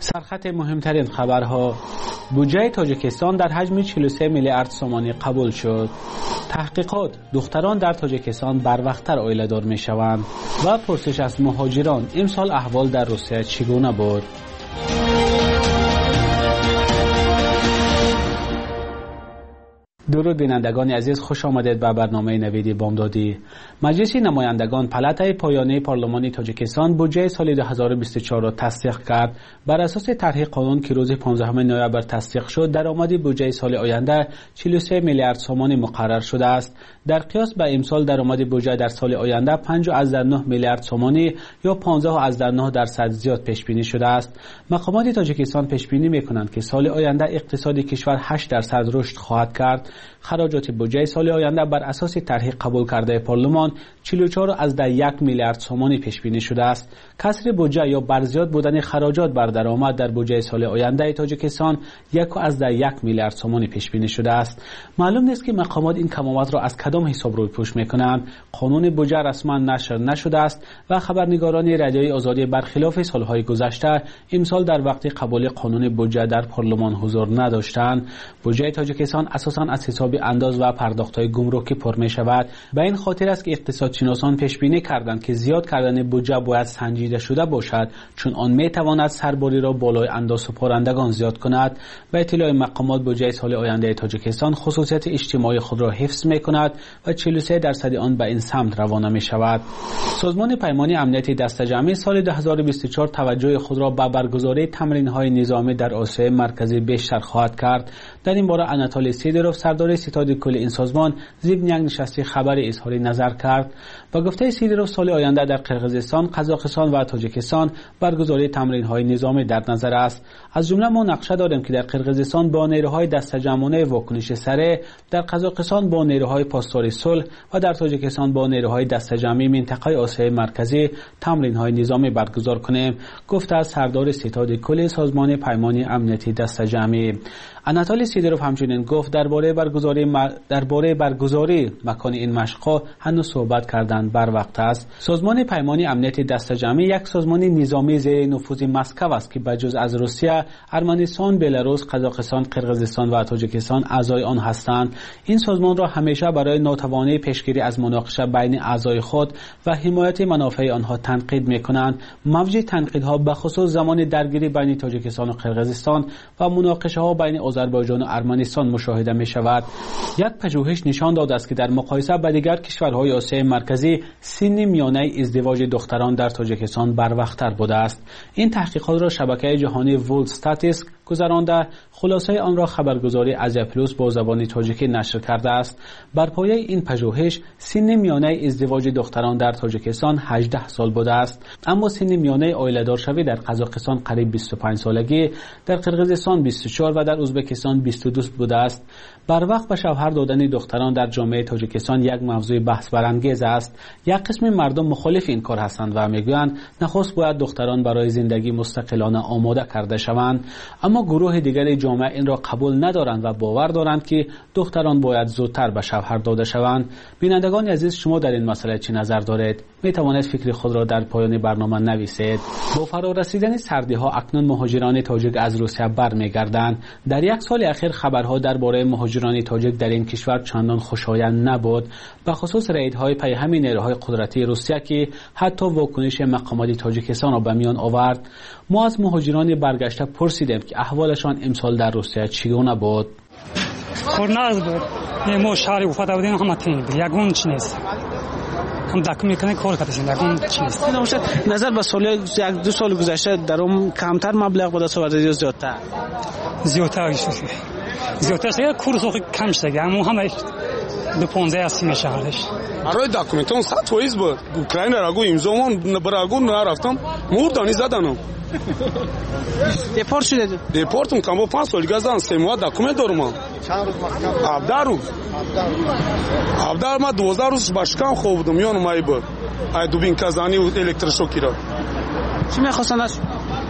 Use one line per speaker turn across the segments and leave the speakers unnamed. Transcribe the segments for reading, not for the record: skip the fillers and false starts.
سرخط مهمترین خبرها: بودجه تاجیکستان در حجم 43 میلیارد سومانی قبول شد. تحقیقات: دختران در تاجیکستان بروقتر عائله‌دار می‌شوند. و پرسش از مهاجران: امسال احوال در روسیه چگونه بود؟ درود بینندگان عزیز، خوش آمدید به برنامه نویدی بامدادی. مجلس نمایندگان پلاتای پایانی پارلمانی تاجیکستان بودجه سال 2024 را تصدیق کرد. بر اساس طرح قانون که روز 15 نوامبر تصدیق شد، درآمد بودجه سال آینده 43 میلیارد سومانی مقرر شده است. در قیاس به امسال درآمد بودجه در سال آینده 5.9 میلیارد سومانی یا 15.9% زیاد پیش بینی شده است. مقامات تاجیکستان پیش بینی می‌کنند که سال آینده اقتصاد کشور 8% رشد خواهد کرد. خراجات بودجه سال آینده بر اساس طرح قبول کرده پارلمان 44.1 میلیارد سومانی پیش بینی شده است. کسر بودجه یا برزیاد بودن خراجات بر درآمد در بودجه سال آینده تاجیکستان 1.1 میلیارد سومانی پیش بینی شده است. معلوم نیست که مقامات این کمبود را از کدام حساب روی پوش میکنند. قانون بودجه رسما نشر نشده است و خبرنگاران رادیوی آزادی برخلاف سالهای گذشته امسال در وقت قبول قانون بودجه در پارلمان حضور نداشتند. بودجه تاجیکستان اساساً از حساب انداز و پرداخت‌های گمرکی پر می شود. به این خاطر است که اقتصادشناسان پیش بینی کردند که زیاد کردن بودجه باید سنجیده شده باشد، چون آن می تواند سرباری را بالای انداز سپارندگان زیاد کند. به اطلاع مقامات بودجه سال آینده تاجیکستان خصوصیت اجتماعی خود را حفظ می کند و 43% آن به این سمت روانه می شود. سازمان پیمانی امنیتی دسته‌جمعی سال 2024 توجه خود را به برگزاری تمرین‌های نظامی در آسیای مرکزی بیشتر خواهد کرد. در این باره اناتولی سیدروف سردار ستاد کل این سازمان ضمن یک نشست خبر اظهار نظر کرد. با گفته سیدروف سال آینده در قرقیزستان، قزاقستان و تاجیکستان برگزاری تمرین‌های نظامی در نظر است. از جمله ما نقشه داریم که در قرقیزستان با نیروهای دسته‌جمعانه واکنش سریع، در قزاقستان با نیروهای پاسداری صلح و در تاجیکستان با نیروهای دسته‌جمعی منطقه آسیای مرکزی تمرین‌های نظامی برگزار کنیم، گفته از سردار ستاد کل سازمان پیمانی امنیتی دسته‌جمعی. اناتولی سیدروف همچنین گفت درباره برگزاری مکان این مشق‌ها هنوز صحبت کردن بر وقت است. سازمان پیمانی امنیتی دسته‌جمعی یک سازمان نظامی زیر نفوذ مسکو است که بجز از روسیه، ارمنستان، بلاروس، قزاقستان، قرقیزستان و تاجیکستان اعضای آن هستند. این سازمان را همیشه برای ناتوانی پیشگیری از مناقشه بین اعضای خود و حمایت منافع آنها تنقید می‌کنند. موج تنقیدها به خصوص زمان درگیری بین تاجیکستان و قرقیزستان و مناقشه‌ها بین آذربایجان و ارمنستان مشاهده می‌شود. یک پژوهش نشان داده است که در مقایسه با دیگر کشورهای آسیای مرکزی، سن میانه ازدواج دختران در تاجیکستان بروقتر بوده است. این تحقیقات را شبکه جهانی ورلد استاتستیک گذرانده، خلاصه آن را خبرگزاری آزیا پلوس با زبان تاجیکی نشر کرده است. بر پایه این پژوهش سن میانه ازدواج دختران در تاجیکستان 18 سال بوده است، اما سن میانه عائله‌دار شوی در قزاقستان قریب 25 سالگی، در قرقیزستان 24 و در ازبکستان 22 بوده است. بر وقت به شوهر دادن دختران در جامعه تاجیکستان یک موضوع بحث برانگیز است. یک قسم مردم مخالف این کار هستند و میگویند نخست باید دختران برای زندگی مستقلانه آماده کرده شوند، اما گروه دیگر جامعه این را قبول ندارند و باور دارند که دختران باید زودتر به شوهر داده شوند. بینندگان عزیز، شما در این مسئله چه نظر دارید؟ می توانید فکر خود را در پایان برنامه نویسید. با فرارسیدن سردی ها اکنون مهاجران تاجیک از روسیه برمیگردند. در یک سال اخیر خبرها درباره مهاجران تاجیک در این کشور چندان خوشایند نبود، به خصوص ریدهای پیهمی نیروهای قدرتی روسیه که حتی واکنش مقامات تاجیکستان را به میان آورد. ما از مهاجران برگشته پرسیدیم که احوالشان امسال در روسیه چگونه بود.
خورناز بود. ما شهر افتاده بودیم همه تیم بود. یگون چی نیست. هم دکم میکنه کار کردیم یگون چی نیست.
نظر به سال یک دو سال گذشته درم کمتر مبلغ بوده سوار یا زیادتر؟
زیادتر شده. زیادتر شده کورس کم شده. اما همه دو 15 هستی میشه حالش.
برای دکومنتون 100% بود. اوکراین را گو امضامون برای نرفتم مردانی زدنم.
دیپورت شده؟
دیپورتم کم با 5 سال گذشتن 3 ماه دکومنت دارم.
چند روز مشکل؟
17 روز. 17 ما 12 روز باشکم خوب بودم میان مای بود. ای دوبین کازانی و الکتروشوکی را.
چی میخواستن از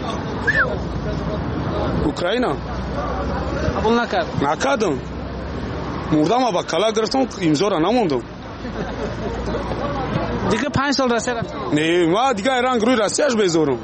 اوکراین؟
قبول نکرد.
نکردم. مردم با کلا گرفتم امضا را نموندم.
دیگه 5 سال راسته رفتم.
نه ما دیگه رنگ روی راستیش بذارم.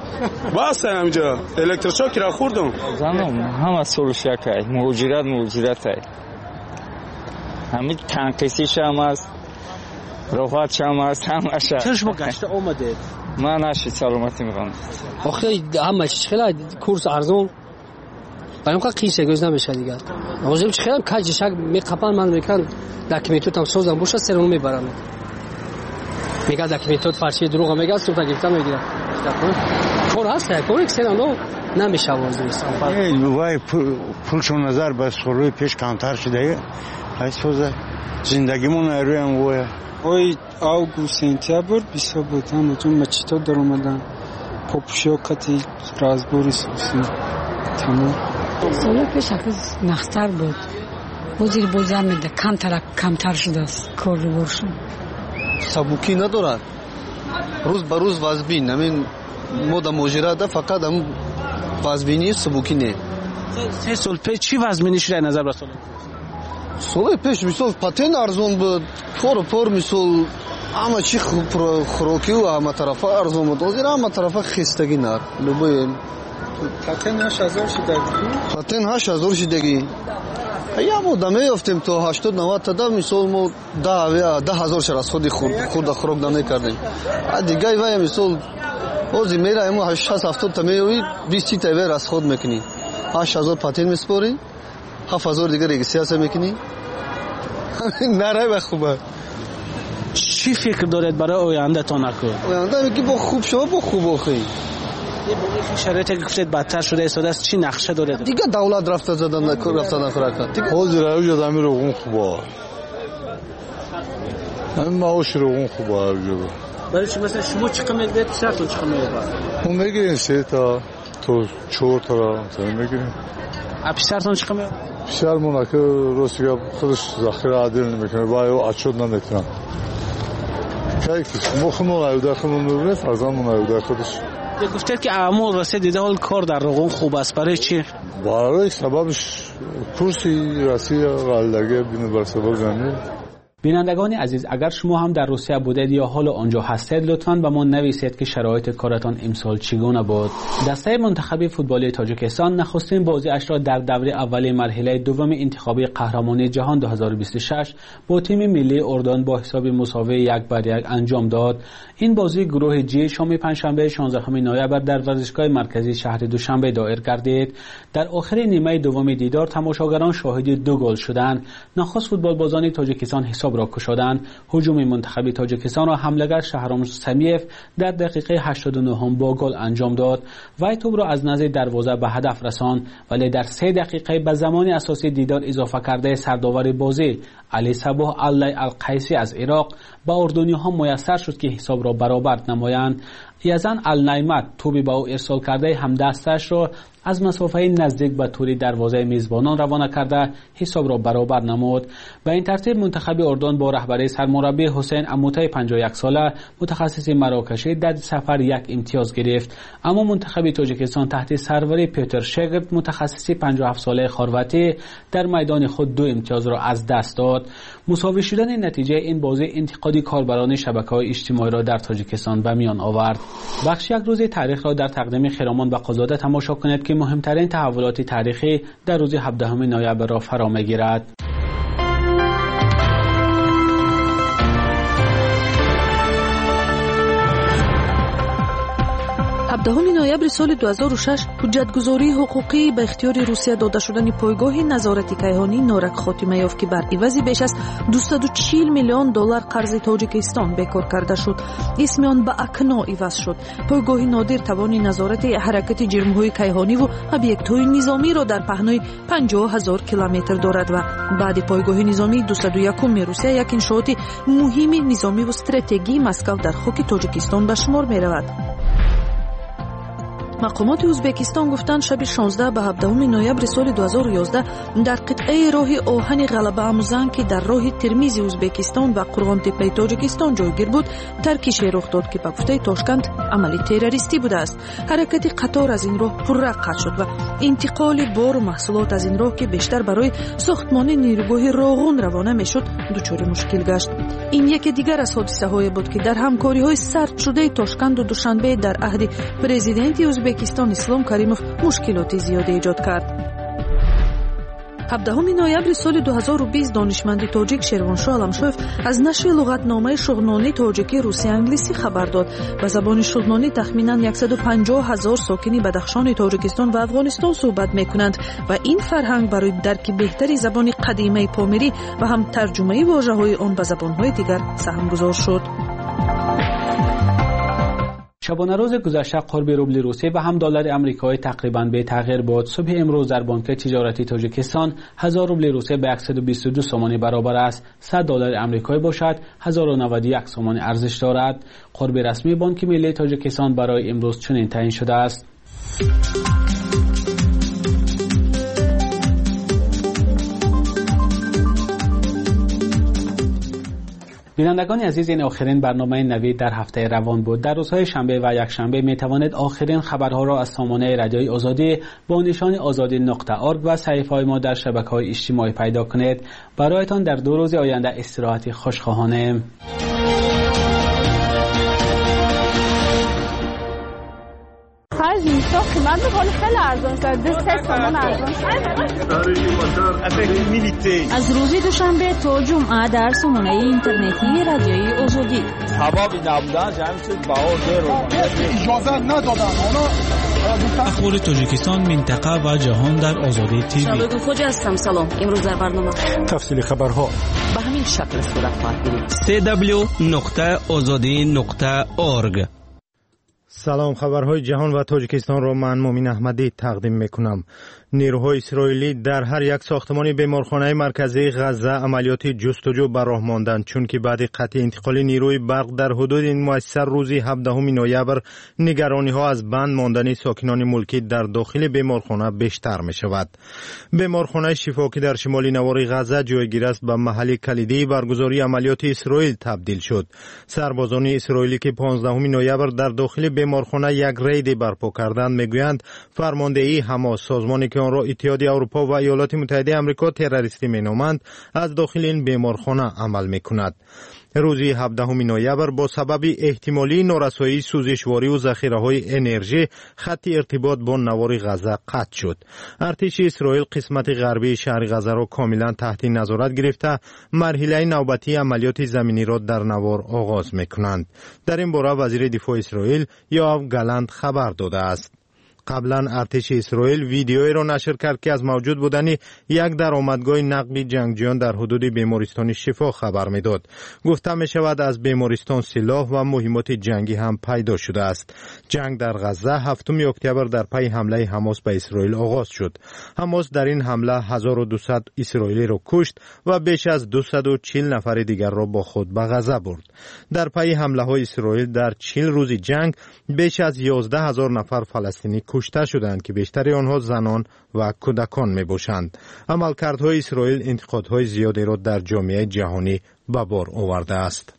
بس همینجا الکتروشوک را خوردم.
زنم همه سولشک های موجودات های همین تنقیسیش هم است رفعتش هم است همشه.
چرا شما گشته آمدید؟
من نشید سلامتی میخوام.
آخه همه چیز خیلی کورس ارزون برام که قیشه گوز نمیشه دیگه. آخه چه خیلی کجیشک میقپن من میکنم دکمیتوت هم سوزم بوشه سرمو میبرم. میگه دکمیتوت فرشی دروغ میگه سوتا گرفتم میگیرم. کار هست کاری که سرانو نمیشه وازیست.
وای پولشون نظر به سالهای پیش کمتر شده. ای سوزه زندگیمون روی هم وای.
وای آگوست سپتامبر 20 بود هم چون مچیتا در اومدن پاپوشاکتی رازبوری سوسی تمام.
سال پیش اکز نختر بود. وزیر بازار میده کمتر شده است کار رو برشون.
سبوکی ندارد. روز به روز وزبین. همین مودا مجرده فقط هم وزبینی سبوکی نه.
3 سال پیش چی وزبینی شده نظر به
سال پیش مثال پاتین ارزون بود. پر مثال همه چی خوراکی و همه طرف ارزون بود. وزیر همه طرف خستگی نه. لبایم.
پاتین 8000 شدگی.
پاتین 8000 شدگی. یا ما دمی افتیم تو 80 90 تا مثال ما 10000 شر از خودی خورد خوراک دمی کردیم. دیگه وای مثال اوزی میره ما 60 70 تا میوی 20 تا ویر از خود میکنی. 8000 پاتین میسپاری. 7000 دیگه رگیستریاسه میکنی. نره به خوبه.
چی فکر دارید برای آینده تا نکن؟
آینده میگی با خوب شما با خوب آخی.
یه شرایطی که گفتید بدتر شده استاده است چی نقشه دارید؟
دیگه دولت رفته زدن نکرد. دیگه
حاضر اوج آدمی رو اون خوبه. همین معاش رو اون خوبه.
برای چی مثلا شما چقدر میگید سرتون چقدر میگید؟
اون میگیرین 3 تا تو 4 تا میگیرین.
اپیسرتون چقدر میگید؟
پیشرمون که روسیه خودش ذخیره عادل نمیکنه باید اچود نمیتونن. که مخمون ایوده خودمون میبینه فرزانمون ایوده خودش.
گفتید که اعمال راسته دیده حال کار در رقم خوب است برای چی؟
برای سببش کرسی رسی غلدگی بینه بر سبب زمین.
بینندگان عزیز اگر شما هم در روسیه بودید یا حال آنجا هستید لطفاً به ما نویسید که شرایط کارتان امسال چگونه بود. دسته منتخب فوتبالی تاجیکستان نخستین بازیش را در دوره اول مرحله دوم انتخابی قهرمانی جهان 2026 با تیم ملی اردن با حساب مساوی 1-1 انجام داد. این بازی گروه جی شام پنجشنبه 16 نوامبر در ورزشگاه مرکزی شهر دوشنبه دایر گردید. در آخر نیمه دوم دیدار تماشاگران شاهد 2 گل شدند. نخست فوتبال بازان تاجیکستان حساب را کشادند. هجوم منتخب تاجیکستان را حمله‌گر شهرام سمیف در دقیقه 89 با گل انجام داد. وی توپ را از نزد دروازه به هدف رساند ولی در 3 دقیقه به زمان اساسی دیدار اضافه کرده سرداور بازی علی صباح الله القیسی از عراق به اردنی‌ها میسر شد که حساب را برابر نمایند. یزن النعمت توپی به او ارسال کرده همدستش را از مسافه نزدیک به توری دروازه میزبانان روانه کرده حساب را برابر نمود. به این ترتیب منتخب اردن با رهبری سرمربی حسین اموته 51 ساله متخصص مراکشی در سفر 1 امتیاز گرفت، اما منتخب تاجیکستان تحت سروری پیتر شگرد متخصص 57 ساله خارواتی در میدان خود 2 امتیاز را از دست داد. مساوی شدن نتیجه این بازی انتقادی کاربران شبکه‌های اجتماعی را در تاجیکستان به میان آورد. بخش یک روز تاریخ را در تقدیم خرامان و قزاده تماشا کنید که مهمترین تحولات تاریخی در روز 17 نوامبر را فرا می‌گیرد.
17 نوامبر سال 2006 حجتگزاری حقوقی به اختیار روسیه داده شدن پایگاه نظارتی کیهانی نارک خاتمه یافت که بر عوض بیش از 240 میلیون دلار قرض تاجیکستان بکار کرده شد. اسم آن به اکنا عوض شد. پایگاه نادر توان نظارت حرکت جرم‌های کیهانی و ابیکت‌های نظامی را در پهنای 50,000 کیلومتر دارد و بعد پایگاه نظامی 201 روسیه یک انشاءات مهم نظامی و استراتژی مسکو در خاک تاجیکستان به شمار می‌رود. مقامات ازبکستان گفتند شب 16 به 17 نوامبر سال 2011 در قطعه راه آهن غلبه آموزان که در راه ترمیز ازبکستان و قرغانتپه تاجیکستان جایگیر بود ترکیش رخ داد که به گفته تاشکند عملی تروریستی بوده است. حرکت قطار از این راه پررق قطع شد و انتقال بار و محصولات از این راه که بیشتر برای ساختمان نیروگاه راغون روانه میشد دچار مشکل گشت. این یکی دیگر از حادثه های بود که در همکاری های سرد شده تاشکند و دوشنبه در عهد پرزیدنت ازبکستان اسلام کریموف مشکلات زیادی ایجاد کرد. 17 نوامبر سال 2020 دانشمند تاجیک شیروانشاه علمشویف از نشر لغتنامه شغنانی تاجیکی روسی انگلیسی خبر داد. به زبان شغنانی تخمیناً 150,000 ساکن بدخشان تاجیکستان و افغانستان صحبت میکنند و این فرهنگ برای درک بهتری زبان قدیمی پامیری و هم ترجمه واژه‌های آن به زبان‌های دیگر سهمگذار شد.
شبانه روز گذشته قرب روبل روسی و هم دلار آمریکایی تقریباً به تغییر بود. صبح امروز در بانک تجارتی تاجیکستان 1000 روبل روسی به 122 سومانی برابر است. 100 دلار آمریکایی باشد 1091 سومانی ارزش دارد. قرب رسمی بانک ملی تاجیکستان برای امروز چنین تعیین شده است. بینندگان عزیز، این آخرین برنامه نوید در هفته روان بود. در روزهای شنبه و یکشنبه می توانید آخرین خبرها را از سامانه رادیوی آزادی با نشان azadi.org و صفحه‌های ما در شبکه‌های اجتماعی پیدا کنید. برایتان در 2 روز آینده استراحت خوشخواهانه.
نیستا قیمت بخوری خیلی ارزان شد. 3 تومان ارزان شد.
از روز دوشنبه تا جمعه در سامانه اینترنتی رادیوی آزادی.
حبابی نبودن جمعی شد باور رو
اجازه ندادن.
اخبار تاجیکستان، منطقه و جهان در آزادی تیوی.
شبکه خوج هستم. سلام. امروز در برنامه
تفصیل خبرها
به همین شکل صورت خواهد گرفت.
www.azadi.org.
سلام، خبرهای جهان و تاجیکستان را من مومین احمدی تقدیم میکنم. نیروهای اسرائیلی در هر یک ساختمان بیمارخانه مرکزی غزه عملیات جستجو بر راه ماندند، چون که بعد قطع انتقال نیروی برق در حدود این مؤسسه روز 17 نوامبر نگرانی ها از بند ماندن ساکنان ملکی در داخل بیمارخانه بیشتر می شود. بیمارخانه شفا که در شمال نوار غزه جایگیر است به محل کلیدی برگزاری عملیات اسرائیل تبدیل شد. سربازان اسرائیلی که 15 نوامبر در داخل بیمارخانه یک رید برپا کردند میگویند فرماندهی حماس، سازمانی که آن را اتحادیه اروپا و ایالات متحده آمریکا تروریستی مینامند، از داخل این بیمارخانه عمل میکند. روز 17 نوامبر با سبب احتمالی نارسایی سوزشواری و ذخیره‌های انرژی خط ارتباط با نوار غزه قطع شد. ارتش اسرائیل قسمت غربی شهر غزه را کاملا تحت نظارت گرفته مرحله نوبتی عملیات زمینی را در نوار آغاز میکنند. در این باره وزیر دفاع اسرائیل یوآف گالنت خبر داده است. قبلا ارتش اسرائیل ویدیویی را نشر کرد که از موجود بودن یک درآمدگاه نقل جنگجویان در حدود بیمارستان شفا خبر میداد. گفته می شود از بیمارستان سلاح و مهمات جنگی هم پیدا شده است. جنگ در غزه 7 اکتبر در پی حمله حماس به اسرائیل آغاز شد. حماس در این حمله 1200 اسرائیلی را کشت و بیش از 240 نفر دیگر را با خود به غزه برد. در پی حمله های اسرائیل در 40 روز جنگ بیش از 11000 نفر فلسطینی کشته شدند که بیشتر آنها زنان و کودکان می باشند. عملکردهای اسرائیل انتقادهای زیادی را در جامعه جهانی به بار آورده است.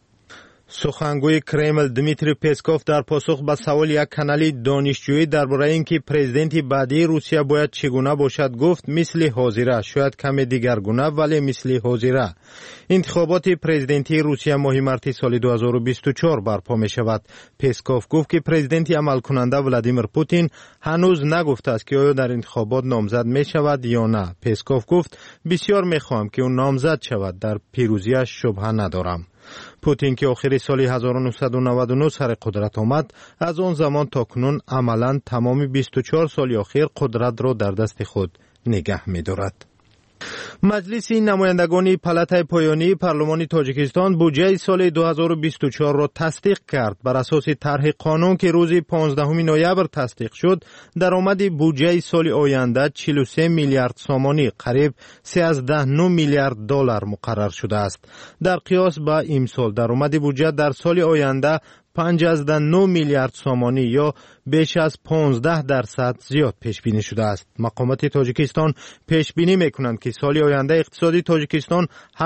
سخنگوی کرمل دمیتری پسکوف در پاسخ به سوال یک کانال دانشجویی درباره اینکه پرزیدنت بعدی روسیه باید چگونه باشد گفت مثل حاضره، شاید کمی دیگرگونه ولی مثل حاضره. انتخابات پرزیدنتی روسیه ماه مارس سال 2024 برپا می شود. پسکوف گفت که پرزیدنت عمل کننده ولادیمیر پوتین هنوز نگفته است که آیا در انتخابات نامزد می شود یا نه. پسکوف گفت بسیار می خواهم که او نامزد شود، در پیروزیش شبهه ندارم. پوتین که آخر سال 1999 سر قدرت آمد، از آن زمان تا کنون عملاً تمام 24 سال اخیر قدرت را در دست خود نگه می دارد. مجلس نمایندگان پالاتای پایانی پارلمان تاجیکستان بودجه سال 2024 را تصدیق کرد. بر اساس طرح قانون که روز 15 نوامبر تصدیق شد، درآمد بودجه سال آینده 43 میلیارد سومانی، قریب 13 میلیارد دلار مقرر شده است. در قیاس با امسال درآمد بودجه در سال آینده 5.9 میلیارد سومانی یا بیش از 15% زیاد پیش بینی شده است. مقامات تاجیکستان پیش بینی میکنند که سال آینده اقتصادی تاجیکستان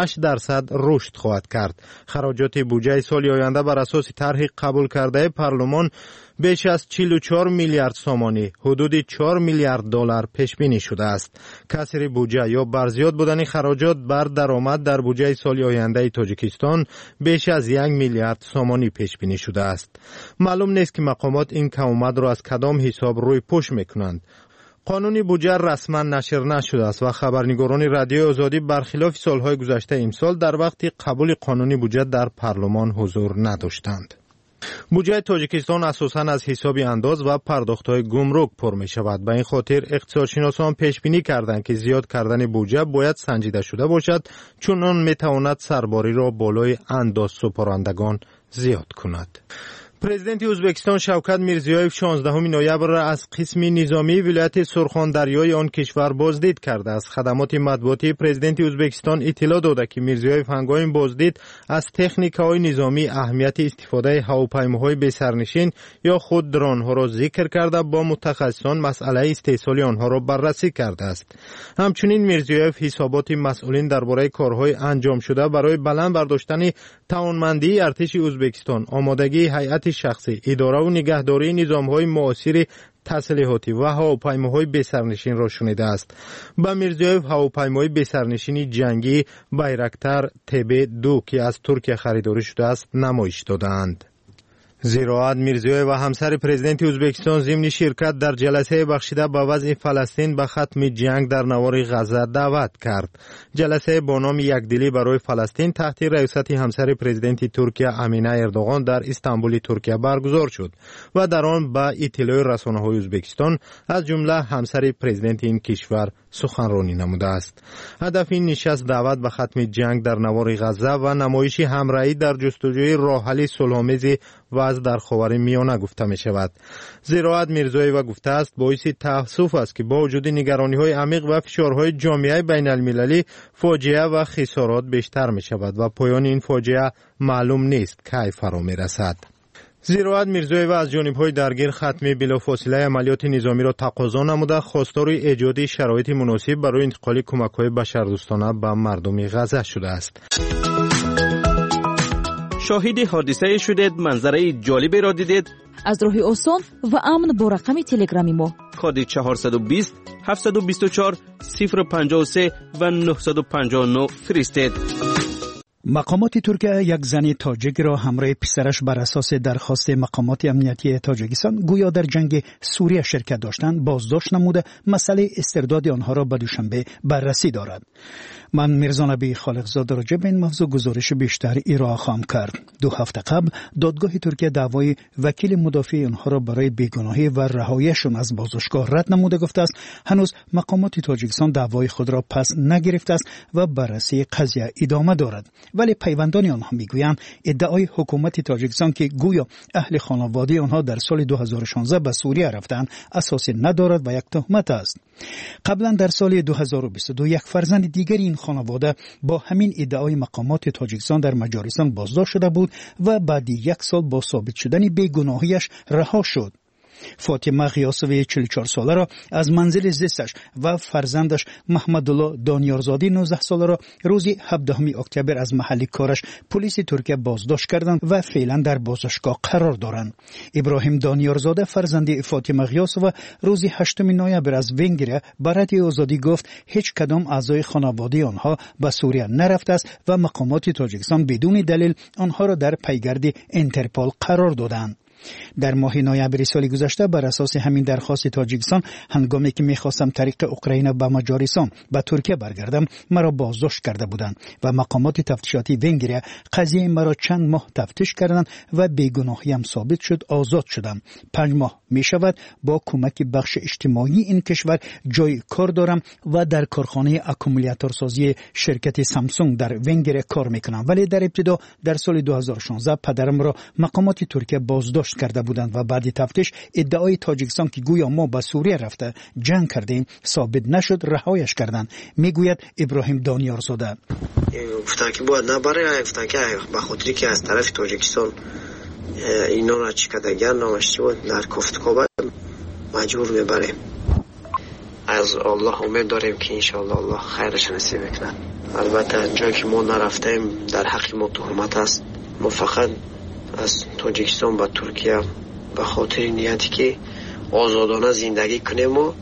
8% رشد خواهد کرد. خراجات بودجه سال آینده بر اساس طرح قبول کرده پارلمان بیش از 44 میلیارد سومانی، حدود 4 میلیارد دلار پیش بینی شده است. کسر بودجه یا برزیاد بودن خراجات بر درآمد در بودجه سال آینده تاجیکستان بیش از 1 میلیارد سومانی پیش بینی شده است. معلوم نیست که مقامات این کمبود را از کدام حساب روی پوش میکنند. قانون بودجه رسما نشر نشده است و خبرنگاران رادیو آزادی برخلاف سالهای گذشته امسال در وقت قبول قانون بودجه در پارلمان حضور نداشتند. بودجه تاجیکستان اساساً از حساب انداز و پرداخت‌های گمرک پر می‌شود. به این خاطر اقتصادشناسان پیش بینی کردند که زیاد کردن بودجه باید سنجیده شده باشد، چون آن می‌تواند سرباری را بالای انداز سپارندگان زیاد کند. پرزیدنت ازبکستان شوکت میرزیویف 16 نوامبر را از قسم نظامی ولایت سرخاندریای آن کشور بازدید کرده است. خدمات مطبوعاتی پرزیدنت ازبکستان اطلاع داده که میرزیویف هنگام بازدید از تکنیک‌های نظامی اهمیت استفاده هواپیماهای بی‌سرنشین یا خود درون‌ها را ذکر کرده با متخصصان مسئله استحصال آنها را بررسی کرده است. همچنین میرزیویف حسابات مسئولین درباره کارهای انجام شده برای بلند برداشتن توانمندی ارتش ازبکستان، آمادگی هیئت شخصی، اداره و نگهداری نظام‌های معاصر تسلیحاتی و هواپیماهای بی‌سرنشین را شنیده است. با میرزیویف هواپیمای بی‌سرنشین جنگی بایرکتر TB2 که از ترکیه خریداری شده است نمایش دادند. زیراعت میرزیویف و همسر پرزیدنت ازبکستان ضمن شرکت در جلسه بخشیده به وضع فلسطین به ختم جنگ در نوار غزه دعوت کرد. جلسه با نام یکدلی برای فلسطین تحت رئاست همسر پرزیدنت ترکیه امینه اردوغان در استانبول ترکیه برگزار شد و در آن با اطلاع رسانه‌های ازبکستان از جمله همسر پرزیدنت این کشور سخنرانی نموده است. هدف این نشست دعوت به ختم جنگ در نوار غزه و نمایش همراهی در جستجوی راه حل صلح‌آمیز وضع در خاورمیانه گفته می شود. زیراعت میرزیویف گفته است باعث تأسف است که با وجود نگرانی‌های عمیق و فشارهای جامعه بین المللی فاجعه و خسارات بیشتر می شود و پایان این فاجعه معلوم نیست کی فرا می رسد. زیراعت میرزیویف از جانب‌های درگیر ختم بلافاصله عملیات نظامی را تقاضا نموده خواستار ایجاد شرایط مناسب برای انتقال کمک‌های بشردوستانه به مردم غزه شده است.
شاهد حادثه شدید، منظره جالبی را دیدید؟
از راه آسان و امن با رقم تلگرامی ما
کد 420 724 053 و 959 فرستید.
مقامات ترکیه یک زن تاجیک را همراه پسرش بر اساس درخواست مقامات امنیتی تاجیکستان گویا در جنگ سوریه شرکت داشتند بازداشت نموده مسئله استرداد آنها را به دوشنبه بررسی دارد. من میرزا نبی خالقزاد راجع به این موضوع گزارش بیشتر ارائه خواهم کرد. 2 هفته قبل دادگاه ترکیه دعوای وکیل مدافع آنها را برای بیگناهی و رهاییشان از بازداشتگاه رد نموده گفته است هنوز مقامات تاجیکستان دعوای خود را پس نگرفته است و بررسی قضیه ادامه دارد. ولی پیوندان آنها میگویند ادعای حکومت تاجیکستان که گویا اهل خانواده آنها در سال 2016 به سوریه رفتند اساسی ندارد و یک تهمت است. قبلا در سال 2022 یک فرزند دیگری این خانواده با همین ادعای مقامات تاجیکستان در مجارستان بازداشت شده بود و بعد 1 سال با ثابت شدن بیگناهیش رها شد. فاطمه غیاسوی 44 ساله را از منزل زیستش و فرزندش محمدالله دانیارزاده 19 ساله را روز 17 اکتبر از محل کارش پلیس ترکیه بازداشت کردند و فعلا در بازداشتگاه قرار دارند. ابراهیم دانیارزاده فرزند فاطمه غیاسوی روز 8 نوامبر از ونگریا برای آزادی گفت هیچ کدام اعضای خانواده آنها به سوریه نرفته است و مقامات تاجیکستان بدون دلیل آنها را در پیگرد اینترپول قرار دادند. در ماه نوامبر سال گذشته بر اساس همین درخواست تاجیکستان هنگامی که می‌خواستم طریق اوکراین به مجارستان به ترکیه برگردم مرا بازداشت کرده بودند و مقامات تفتیشاتی ونگریا قضیه مرا چند ماه تفتیش کردند و بیگناهیم ثابت شد آزاد شدم. 5 ماه می‌شود با کمک بخش اجتماعی این کشور جای کار دارم و در کارخانه اکومولاتورسازی شرکت سامسونگ در ونگریا کار می‌کنم. ولی در ابتدا در سال 2016 پدرم را مقامات ترکیه بازداشت کرده بودند و بعد تفتیش ادعای تاجیکستان که گویا ما به سوریه رفته جنگ کردیم ثابت نشد رهایش کردند. میگوید ابراهیم دانیارزاده
گفتن که باید نبره، گفتن که به خاطری که از طرف تاجیکستان اینا را چی کردن نامش بود در کفتکابه مجبور میبریم. از الله امید داریم که انشاءالله الله خیرش نصیب کنه. البته جایی که ما نرفتیم در حق ما تهمت است. ما فقط از تاجیکستان به ترکیه به خاطر نیتی که آزادانه زندگی کنیم و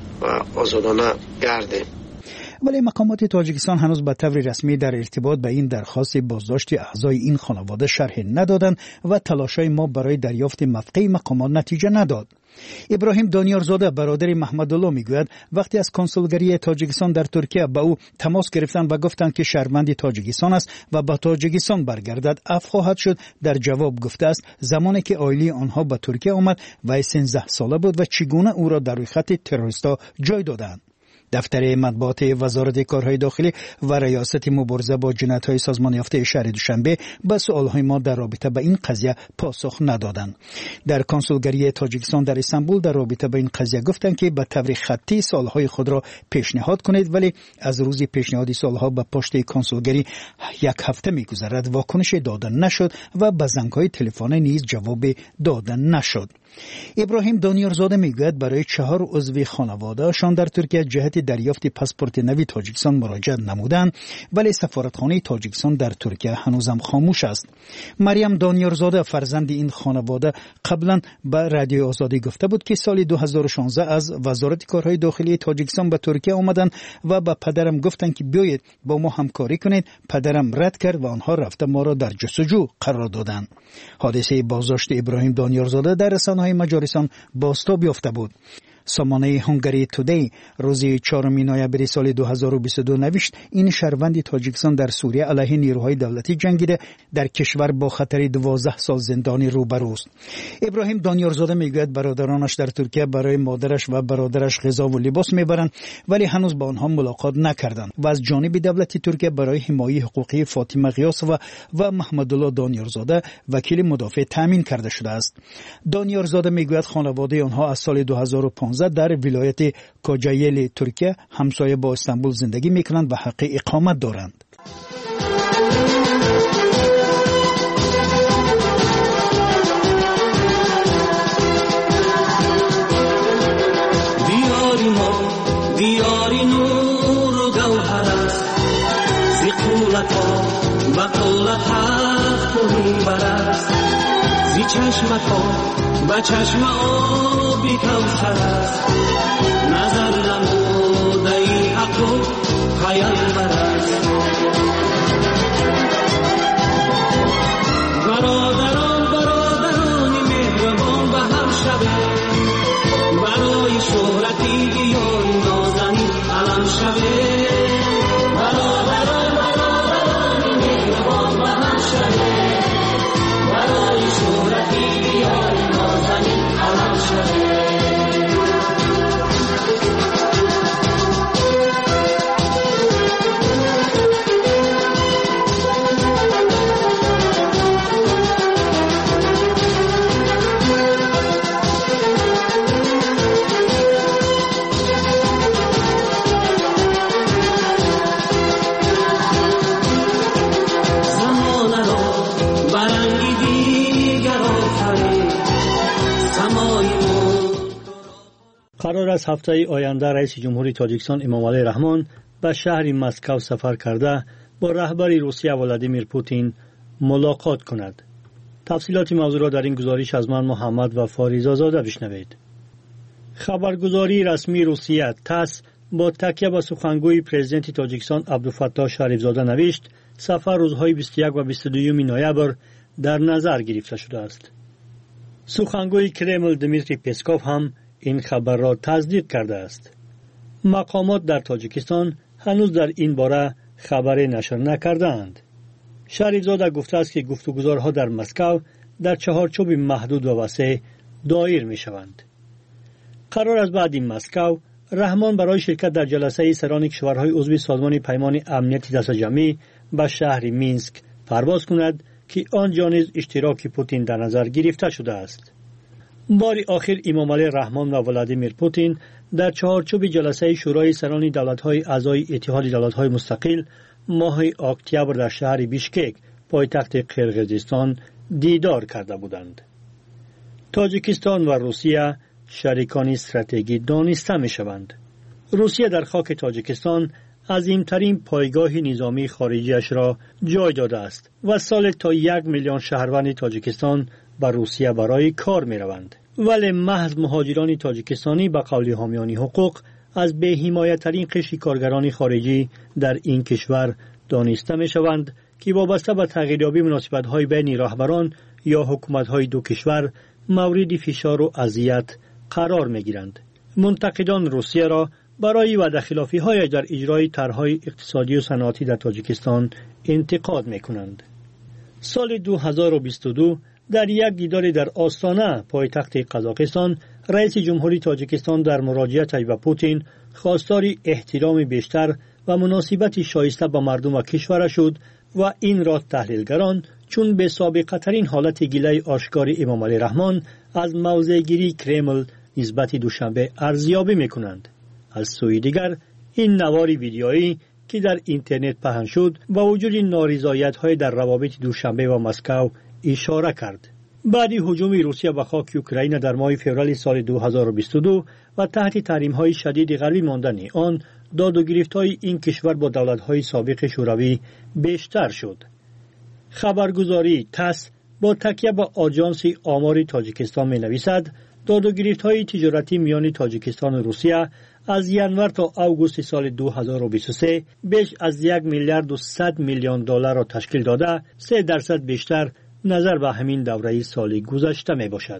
آزادانه گردیم.
ولی مقامات تاجیکستان هنوز به طور رسمی در ارتباط به این درخواست بازداشت اعضای این خانواده شرح ندادند و تلاش‌های ما برای دریافت موقع مقامات نتیجه نداد. ابراهیم دانیارزاده برادر محمد الله میگوید وقتی از کنسولگری تاجیکستان در ترکیه به او تماس گرفتند و گفتند که شهروند تاجیکستان است و به تاجیکستان برگردد عفو خواهد شد، در جواب گفته است زمانی که عائله آنها به ترکیه آمد و 13 ساله بود و چگونه او را در روی خط تروریستا جای دادند. دفتر مطبوعات وزارت کارهای داخلی و ریاست مبارزه با جنایت‌های سازمان یافته شهر دوشنبه به سوال‌های ما در رابطه با این قضیه پاسخ ندادند. در کنسولگری تاجیکستان در استانبول در رابطه با این قضیه گفتند که به طور خطی سوال‌های خود را پیشنهاد کنید، ولی از روز پیشنهاد سوال‌ها به پشت کنسولگری 1 هفته می‌گذرد، واکنش داده نشد و به زنگ‌های تلفنی نیز جواب داده نشد. ابراهیم دانیارزاده میگوید برای 4 عضو خانواده‌شان در ترکیه جهت دریافت پاسپورت نوی تاجیکستان مراجعه نمودند، ولی سفارتخانه تاجیکستان در ترکیه هنوزم خاموش است. مریم دانیارزاده فرزند این خانواده قبلا به رادیو آزادی گفته بود که سال 2016 از وزارت کارهای داخلی تاجیکستان به ترکیه آمدند و به پدرم گفتند که بیایید با ما همکاری کنید. پدرم رد کرد و آنها رفته ما را در جستجو قرار دادند. حادثه بازداشت ابراهیم دانیارزاده در رسانه‌های مجارستان بازتاب یافته بود. سامانه هنگری تودی روز 4 نوامبر سال 2022 نوشت این شهروند تاجیکستان در سوریه علیه نیروهای دولتی جنگیده، در کشور با خطر 12 سال زندانی روبروست. ابراهیم دانیارزاده میگوید برادرانش در ترکیه برای مادرش و برادرش غذا و لباس میبرند، ولی هنوز با آنها ملاقات نکردند و از جانب دولت ترکیه برای حمایت حقوقی فاطمه غیاسووا و محمد الله دانیارزاده وکیل مدافع تامین کرده شده است. دانیارزاده میگوید خانواده آنها از سال 2015 در ولایت کوچایل ترکیه همسایه با استانبول زندگی میکنند و حق اقامت دارند.
دیاری نور و گوهر است، زی قولت ها و قولت حق و میبر است، زی چشمت ها و چشم آبی کوثر است، نظر نموده ای حق و پیامبر است. برادرانی مهربان به هم شبه، برای شهرتی دیاری نازنین علم شبه. برادرانی مهربان به هم شبه، برای شهرتی دیاری نازنین علم شبه.
قرار است هفته آینده رئیس جمهوری تاجیکستان امامعلی رحمان به شهر مسکو سفر کرده با رهبر روسیه ولادیمیر پوتین ملاقات کند. تفصیلات موضوع را در این گزارش از من محمد و فاریزاده بشنوید. خبرگزاری رسمی روسیه تاس با تکیه به سخنگوی پرزیدنت تاجیکستان عبدالفتاح شریفزاده نوشت سفر روزهای 21 و 22 نوامبر در نظر گرفته شده است. سخنگوی کرمل دمیتری پسکوف هم این خبر را تصدیق کرده است. مقامات در تاجیکستان هنوز در این باره خبری نشر نکردند. شریفزاده گفته است که گفتگوها در مسکو در چهارچوب محدود و وسیع دایر می شوند. قرار است بعد این مسکو رحمان برای شرکت در جلسه سران کشورهای عضو سازمان پیمان امنیت دست جمعی به شهر مینسک پرواز کند که آنجا نیز اشتراک پوتین در نظر گرفته شده است. بار آخر امامعلی رحمان و ولادیمیر پوتین در چهارچوب جلسه شورای سران دولت‌های اعضای اتحاد دولت‌های مستقل ماه اکتبر در شهر بیشکک پایتخت قرقیزستان دیدار کرده بودند. تاجیکستان و روسیه شریکان استراتژیک دانسته می شوند. روسیه در خاک تاجیکستان عظیمترین پایگاه نظامی خارجیش را جای داده است و سال تا 1 میلیون شهروند تاجیکستان به روسیه برای کار می روند. ولی محض مهاجران تاجیکستانی به قول حامیان حقوق از بی‌حمایه‌ترین قشر کارگران خارجی در این کشور دانسته می شوند که وابسته به تغییریابی مناسبت‌های بین رهبران یا حکومت‌های دو کشور مورد فشار و اذیت قرار می‌گیرند. منتقدان روسیه را برای وعده‌خلافی‌هایش در اجرای طرح‌های اقتصادی و صنعتی در تاجیکستان انتقاد می‌کنند. سال 2022 در یک دیدار در آستانه پایتخت قزاقستان، رئیس جمهوری تاجیکستان در مراجعتش به پوتین خواستار احترام بیشتر و مناسبت شایسته به مردم و کشور شد و این را تحلیلگران چون به سابقه ترین حالت گیله آشکار امام علی رحمان از موضع گیری کرمل نسبت دوشنبه ارزیابی میکنند. از سوی دیگر این نوار ویدیویی که در اینترنت پهن شد با وجود نارضایت‌های در روابط دوشنبه و مسکو اشاره کرد. بعد هجوم روسیه به خاک اوکراین در ماه فوریه سال 2022 و تحت تحریم‌های شدید غربی ماندن آن، داد و گریفت‌های این کشور با دولت‌های سابق شوروی بیشتر شد. خبرگزاری تاس با تکیه به آژانس آمار تاجیکستان می‌نویسد داد و گریفت‌های تجارتی میان تاجیکستان و روسیه از ینور تا اوگوست سال 2023 بیش از 1 میلیارد و 100 میلیون دلار را تشکیل داده 3% بیشتر نظر به همین دوره سال گذشته می باشد.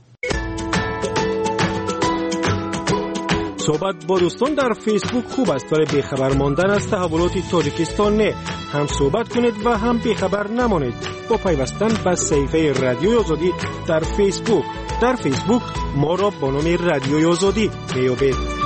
صحبت با دوستان در فیسبوک خوب است ولی بیخبر ماندن از تحولات تاجیکستان نه. هم صحبت کنید و هم بیخبر نمانید با پیوستن به صفحه رادیوی آزادی در فیسبوک. در فیسبوک ما را با نام رادیوی آزادی میابید.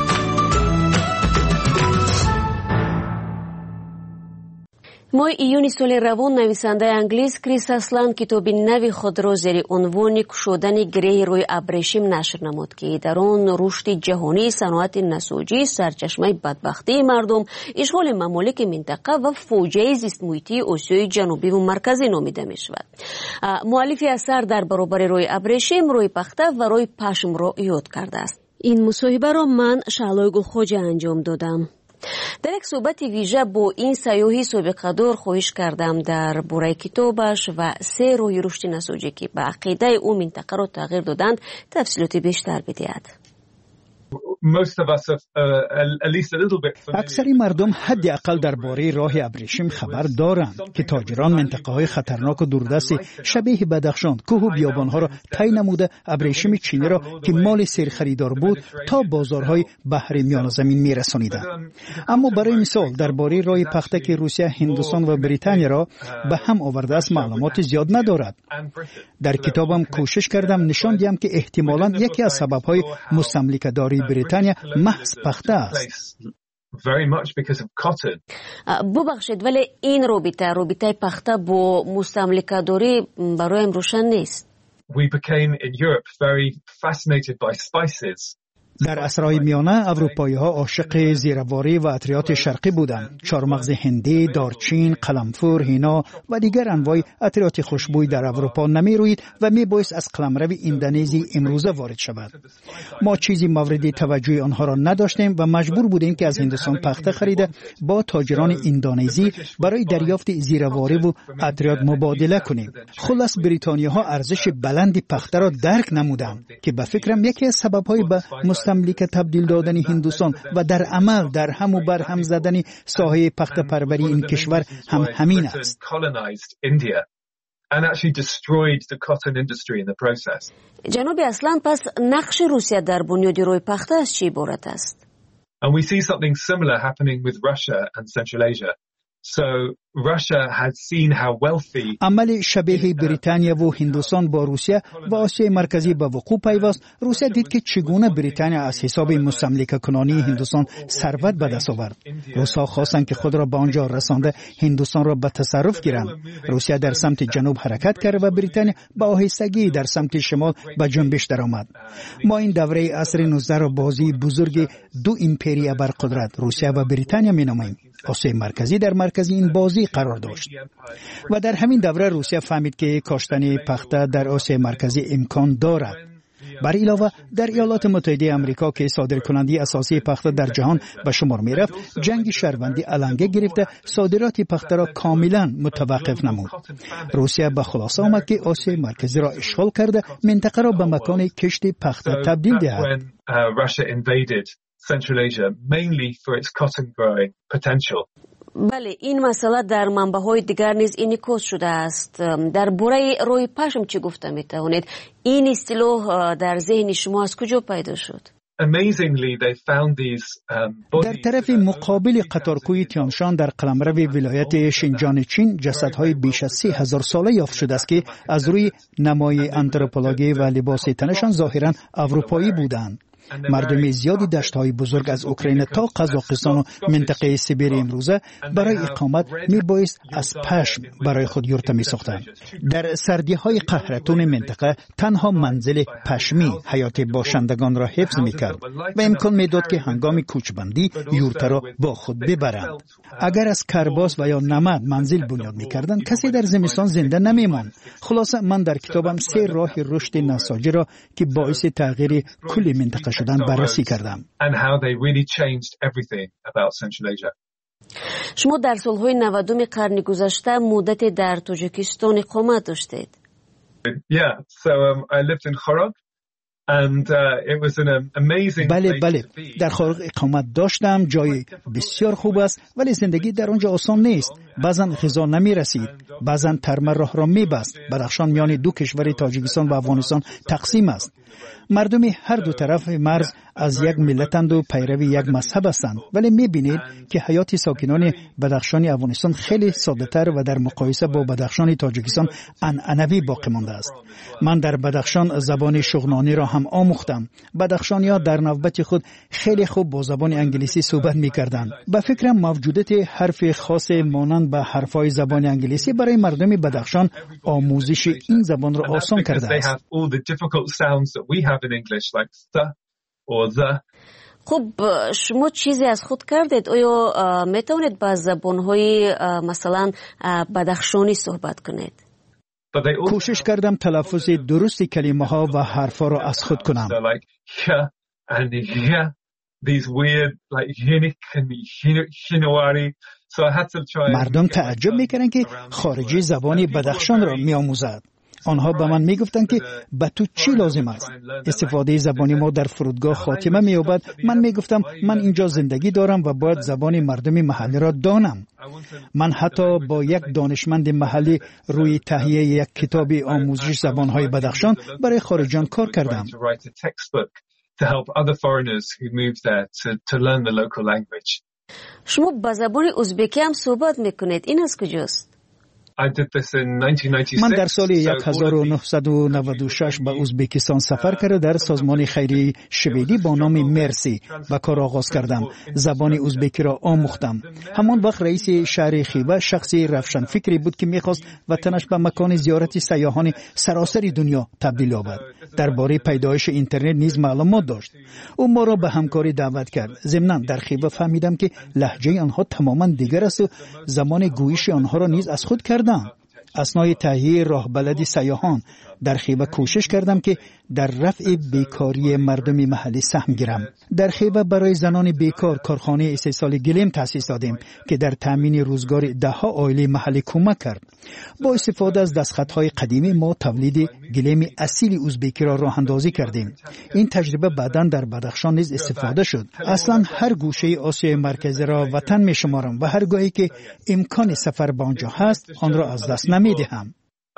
ماه ایونی سال روان نویسنده انگلیس کریس اسلان کتابی نوی خود را زیر عنوان کشودن گره روی ابریشم نشر نمود که در آن رشد جهانی صنعت نساجی سرچشمه بدبختی مردم، اشغال ممالک منطقه و فوجه زیست محیطی آسیای جنوبی و مرکزی نامیده می شود. مؤلف اثر در برابر روی ابریشم، روی پخته و روی پشم را یاد کرده است. این مصاحبه را من شعلای گلخواجه انجام دادم. در یک صحبت ویژه با این سیاحی سابقه دار خواهش کردم در باره کتابش و 3 روی رشد نساجی که به عقیده او منطقه را تغییر دادند تفصیلات بیشتر بدهد.
اکثر مردم حداقل درباره راه ابریشم خبر دارند که تاجران منطقه‌های خطرناک و دوردست شبیه بدخشان، کوه و بیابان‌ها را طی نموده ابریشم چینی را که مال سیر خریدار بود تا بازارهای بحر میان زمین می‌رسانیدند. اما برای مثال درباره راه پخته که روسیه، هندوستان و بریتانیا را به هم آورده است معلومات زیاد ندارد. در کتابم کوشش کردم نشان دهم که احتمالاً یکی از سبب‌های مستملکه‌داری بریتانیا محض پخته است.
ببخشید ولی این رابطه پخته با مستملکه داری برایم روشن نیست.
در عصرهای میانه اروپایی‌ها عاشق زیرواری و عطریات شرقی بودند. چارمغز هندی، دارچین، قلمفور، هینا و دیگر انواع عطریات خوشبوی در اروپا نمی‌روید و میبایست از قلمرو اندونزی امروزه وارد شود. ما چیزی مورد توجه آنها را نداشتیم و مجبور بودیم که از هندوستان پخته خریده با تاجران اندونزی برای دریافت زیرواری و عطریات مبادله کنیم. خلاص بریتانیاها ارزش بلند پخته را درک نمودند که به فکرم یکی از سبب‌های به مستملکه تبدیل دادن هندوستان و در عمل در هم و بر هم زدن ساحه پخته پروری این کشور هم همین است.
جناب اصلان پس نقش روسیه در بنیاد روی پخته از چی عبارت است؟
And we see something similar happening with Russia and Central Asia. So Russia has seen how wealthy
عمل شبیه بریتانیا و هندوستان با روسیه و آسیای مرکزی به وقوع پیوست. روسیه دید که چگونه بریتانیا از حساب مستملکه کنانی هندوستان ثروت به دست آورد. روس‌ها خواستند که خود را به آنجا رسانده هندوستان را به تصرف گیرند. روسیه در سمت جنوب حرکت کرد و بریتانیا با آهستگی در سمت شمال به جنبش درآمد. ما این دوره عصر 19 را بازی بزرگ دو ایمپریا برقدرت روسیه و بریتانیا می‌نامیم. آسیای مرکزی در مرکز این بازی قرار داشت و در همین دوره روسیه فهمید که کاشتن پخته در آسیای مرکزی امکان دارد. بر علاوه در ایالات متحده آمریکا که صادرکننده اساسی پخته در جهان به شمار می‌رفت، جنگ شهروندی علنگه گرفته صادرات پخته را کاملا متوقف نمود. روسیه به خلاصه آمد که آسیای مرکزی را اشغال کرده منطقه را به مکان کشت پخته تبدیل دهد.
بله، این مسئله در منبع‌های دیگر نیز انعکاس شده است. در باره روی پشم چی گفته می‌توانید؟ این اصطلاح در ذهن شما از کجا پیدا شد؟
در طرف مقابل قطارکوی تیانشان در قلمرو ولایت شینجان چین جسدهای بیش از 3000 ساله یافت شده است که از روی نمای آنتروپولوژی و لباس تنشان ظاهراً اروپایی بودند. مردم زیادی دشت‌های بزرگ از اوکراین تا قزاقستان و منطقه سیبری امروزه برای اقامت میبایست از پشم برای خود یورت می‌ساختند. در سردی‌های قهرتون منطقه تنها منزل پشمی حیات باشندگان را حفظ می‌کرد و امکان میداد که هنگام کوچبندی یورت را با خود ببرند. اگر از کرباس و یا نمد منزل بنیاد می‌کردند، کسی در زمستان زنده نمی‌ماند. خلاصه من در کتابم 3 راه رشد نساجی را که باعث تغییر کل منطقه شدن بررسی کردم.
شما در سالهای 90 قرن گذشته مدت در تاجیکستان اقامت داشتید.
بله، در خارق اقامت داشتم. جای بسیار خوب است، ولی زندگی در آنجا آسان نیست. بعضا غذا نمی رسید، بعضا ترمه راه را می بست. بدخشان میان دو کشور تاجیکستان و افغانستان تقسیم است. مردم هر دو طرف مرز از یک ملتند و پیروی یک مذهب هستند، ولی می‌بینید که حیات ساکنان بدخشان افغانستان خیلی ساده‌تر و در مقایسه با بدخشان تاجیکستان عنعنوی باقی مانده است. من در بدخشان زبان شغنانی را هم آموختم. بدخشانی‌ها در نوبت خود خیلی خوب با زبان انگلیسی صحبت می‌کردند. به فکرم موجودیت حرف خاص مانند به حرف‌های زبان انگلیسی برای مردم بدخشان آموزش این زبان را آسان کرده است.
خب شما چیزی از خود کردید؟ آیا میتونید با زبان‌های مثلا بدخشانی صحبت کنید؟
کوشش کردم تلفظ درست کلمه ها و حرفا را از خود کنم. مردم تعجب میکردند که خارجی زبان بدخشان را میآموزد. آنها به من میگفتند که به تو چی لازم است؟ استفاده زبانی ما در فرودگاه خاتمه مییابد. من میگفتم من اینجا زندگی دارم و باید زبان مردم محلی را دانم. من حتی با یک دانشمند محلی روی تهیه یک کتاب آموزش زبانهای بدخشان برای خارجیان کار کردم.
شما با زبان ازبکی هم صحبت میکنید، این از کجاست؟
من در سال 1996 به ازبکستان سفر کرده در سازمان خیریه شویدی با نام مرسی و کار آغاز کردم. زبان ازبکی را آموختم. همان وقت رئیس شهر خیبه شخصی روشن فکری بود که میخواست وطنش به مکان زیارت سیاحان سراسر دنیا تبدیل یابد. درباره پیدایش اینترنت نیز معلومات داشت. او ما را به همکاری دعوت کرد. ضمناً در خیبه فهمیدم که لهجه آنها تماما دیگر است و زمان گویش آنها را نیز از خود کردم. اثنای تهیه راهبلد سیاحان در خیبه کوشش کردم که در رفع بیکاری مردم محلی سهم گیرم. در خیبه برای زنان بیکار کارخانه استحصال گلیم تأسیس دادیم که در تامین روزگار ده‌ها عائله محلی کمک کرد. با استفاده از دستخطهای قدیمی ما تولید گلیم اصیل ازبکی را راه اندازی کردیم. این تجربه بعداً در بدخشان نیز استفاده شد. اصلا هر گوشه آسیای مرکزی را وطن می‌شمارم و هر گاهی که امکان سفر به آنجا هست آن را از دست نمی‌دهم.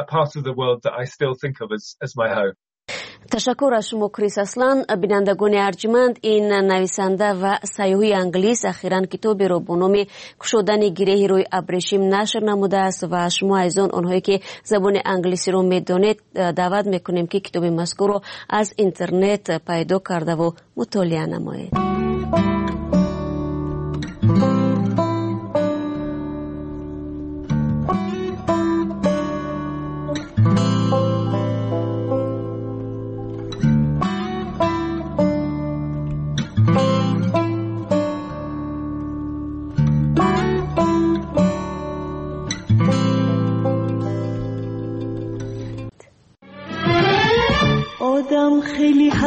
تشکر از شما کریس اسلان. بینندگان ارجمند، این نویسنده و سیاحی انگلیس اخیراً کتابی را با نام گشودن گره روی ابریشم نشر نموده است و شما از آنهایی که زبان انگلیسی را میدانید دعوت میکنیم که کتاب مذکور را از اینترنت پیدا کرده و مطالعه نمایید.
خیلی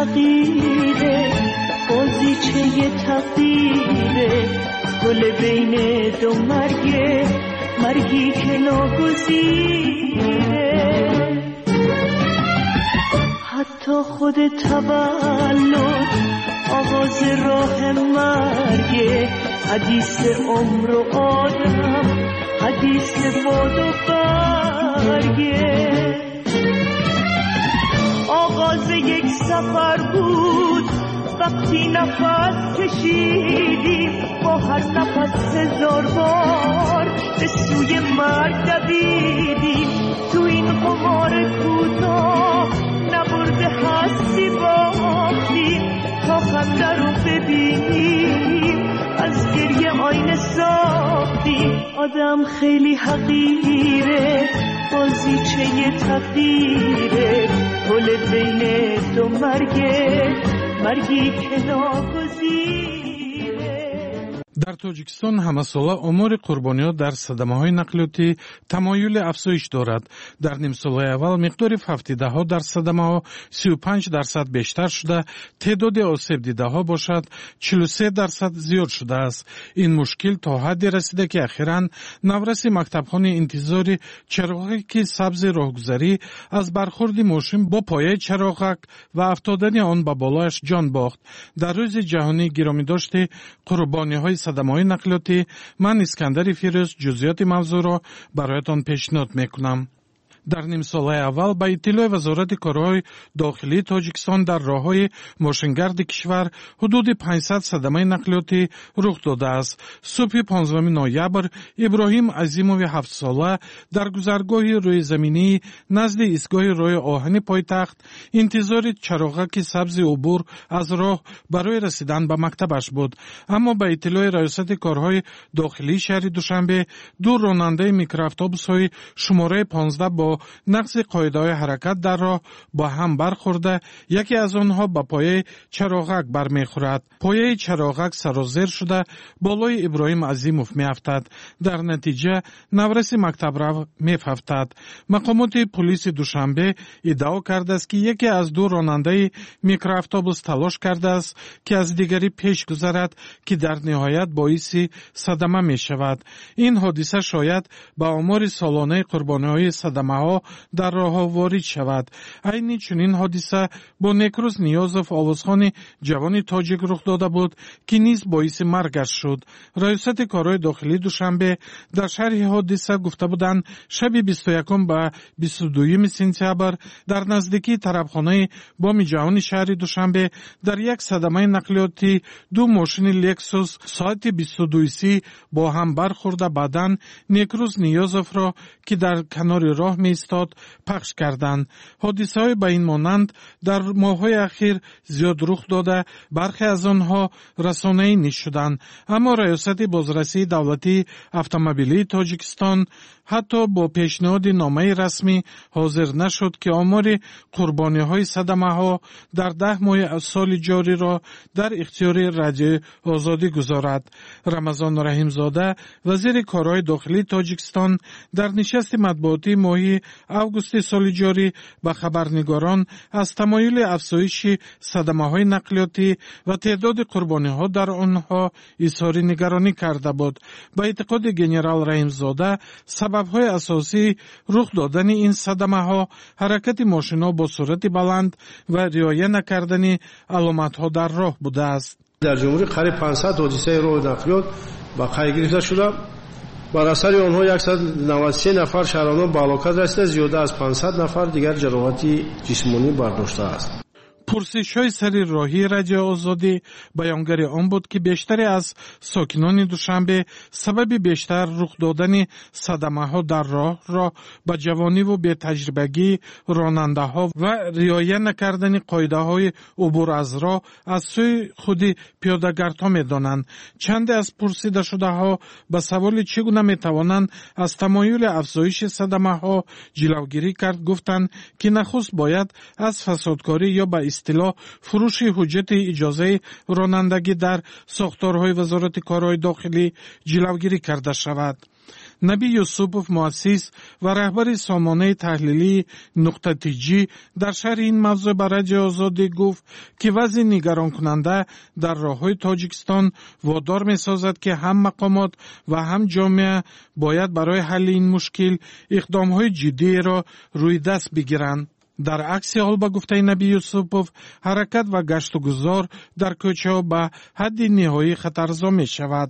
تقدیره گل بین دو مرگی که ناگزیره حتی خود تولد آغاز راه مرگه حدیث عمر و آدم حدیث باد و برگه آغاز یک سفر بود وقتی نفس کشیدیم با هر نفس 1000 بار به سوی مرگ دویدیم تو این قمار کوتاه نبرده هستی باختیم تا خنده رو ببینیم از گریه آینه ساختیم آدم خیلی حقیره بازیچه تقدیره گل بین دو مرگی که ناگزیره.
در تاجیکستان همساله آمار قربانی‌ها در صدمه‌های نقلیاتی تمایل افزایش دارد. در نیم سال اول مقدار فوتیده‌ها در صدمه‌ها 35% بیشتر شده، تعداد آسیب دیده‌ها باشد 43% زیاد شده است. این مشکل تا حدی رسیده که اخیراً نورس مکتبخانه انتظاری چراغک سبز راهگذری از برخورد ماشین با پایه چراغک و افتادن آن به بالایش جان باخت. در روز جهانی گرامی داشته قربانی‌های صدمه‌های نقلیاتی من اسکندر فیروز جزئیات موضوع را برایتان پیشنهاد میکنم. در نیم سال اول با اطلاع وزارت کارهای داخلی تاجیکستان در راههای ماشینگرد کشور حدود 500 صدمه نقلیاتی رخ داده است. صبح 15 نوامبر ابراهیم عظیموف 7 ساله در گذرگاه روی زمینی نزد ایستگاه راه آهن پایتخت انتظار چراغک سبز عبور از راه برای رسیدن به مکتبش بود، اما با اطلاع ریاست کارهای داخلی شهر دوشنبه دو راننده میکرواتوبوس‌های شماره 15 با نقض قاعده‌های حرکت در راه با هم برخورده یکی از آنها با پایه چراغک برمیخورد. پایه چراغک سرازیر شده بالای ابراهیم عظیموف میافتد. در نتیجه نورس مکتب رو میافتد. مقامات پلیس دوشنبه ادعا کرده است که یکی از دو راننده میکرواتوبوس تلاش کرده است که از دیگری پیش گذرد که در نهایت باعث صدمه می شود. این حادثه شاید به آمار سالانه قربانی‌های صدمه در راه وارد شود. عین چنین حادثه با نیکروز نیازوف آوازخان جوان تاجیک رخ داده بود که نیز باعث مرگش شد. ریاست کارهای داخلی دوشنبه در شرح حادثه گفته بودند شب 21 به 22 سپتامبر در نزدیکی طرفخانه بام جهان شهر دوشنبه در یک صدمه نقلیاتی دو ماشین لکسوس ساعت 22:30 با هم برخورده بعداً نیکروز نیازوف را که در کنار راه ایستاد پخش کردند. حادثه‌های به این مانند در ماه‌های اخیر زیاد رخ داده، برخی از آنها رسانه‌ای نشدند، اما ریاست بازرسی دولتی اتومبیلی تاجیکستان حتی با پیشنهاد نامه رسمی حاضر نشد که آمار قربانی‌های صدمه‌ها در 10 ماه سال جاری را در اختیار رادیو آزادی گذارد. رمضان رحیمزاده وزیر کارهای داخلی تاجیکستان در نشست مطبوعاتی ماه اوگوست سال جاری به خبرنگاران از تمایل افزایش صدمه‌های نقلیاتی و تعداد قربانی‌ها در آنها اظهار نگرانی کرده بود. با اعتقاد گنرال رحیمزاده سبب‌های اساسی رخ دادن این صدمه‌ها حرکت ماشین‌ها با سرعت بلند و رعایت نکردن علامت‌ها در راه بوده است.
در جمهوری قریب 500 حادثه راه نقلیات با قید گرفته شده. بر اثر آنها 193 نفر شهروندان به هلاکت رسیده، زیاده از 500 نفر دیگر جراحت جسمانی برداشته است.
پرسش‌های سر راهی رادیو آزادی بیانگر آن بود که بیشتر از ساکنان دوشنبه سبب بیشتر رخ دادن صدمه‌ها در راه را به جوانی و بی تجربگی راننده‌ها و رعایت نکردن قاعده‌های عبور از راه از سوی خود پیاده‌گردها می‌دانند. چند از پرسیده شده‌ها به سوال چگونه می‌توانند از تمایل افزایش صدمه‌ها جلوگیری کرد گفتند که نخست باید از فسادکاری یا به اصطلاح فروش حجت اجازه رانندگی در ساختارهای وزارت کارهای داخلی جلوگیری کرده شود. نبی یوسوپوف مؤسس و رهبر سامانه تحلیلی نقطه تیجی در شرح این موضوع به رادیو آزادی گفت که وضع نگران کننده در راههای تاجیکستان وادار می سازد که هم مقامات و هم جامعه باید برای حل این مشکل اقدامهای جدی را روی دست بگیرند. در عکس حال به گفته نبی یوسوپوف حرکت و گشت و گذار در کوچه ها به حد نهایی خطرزا می شود.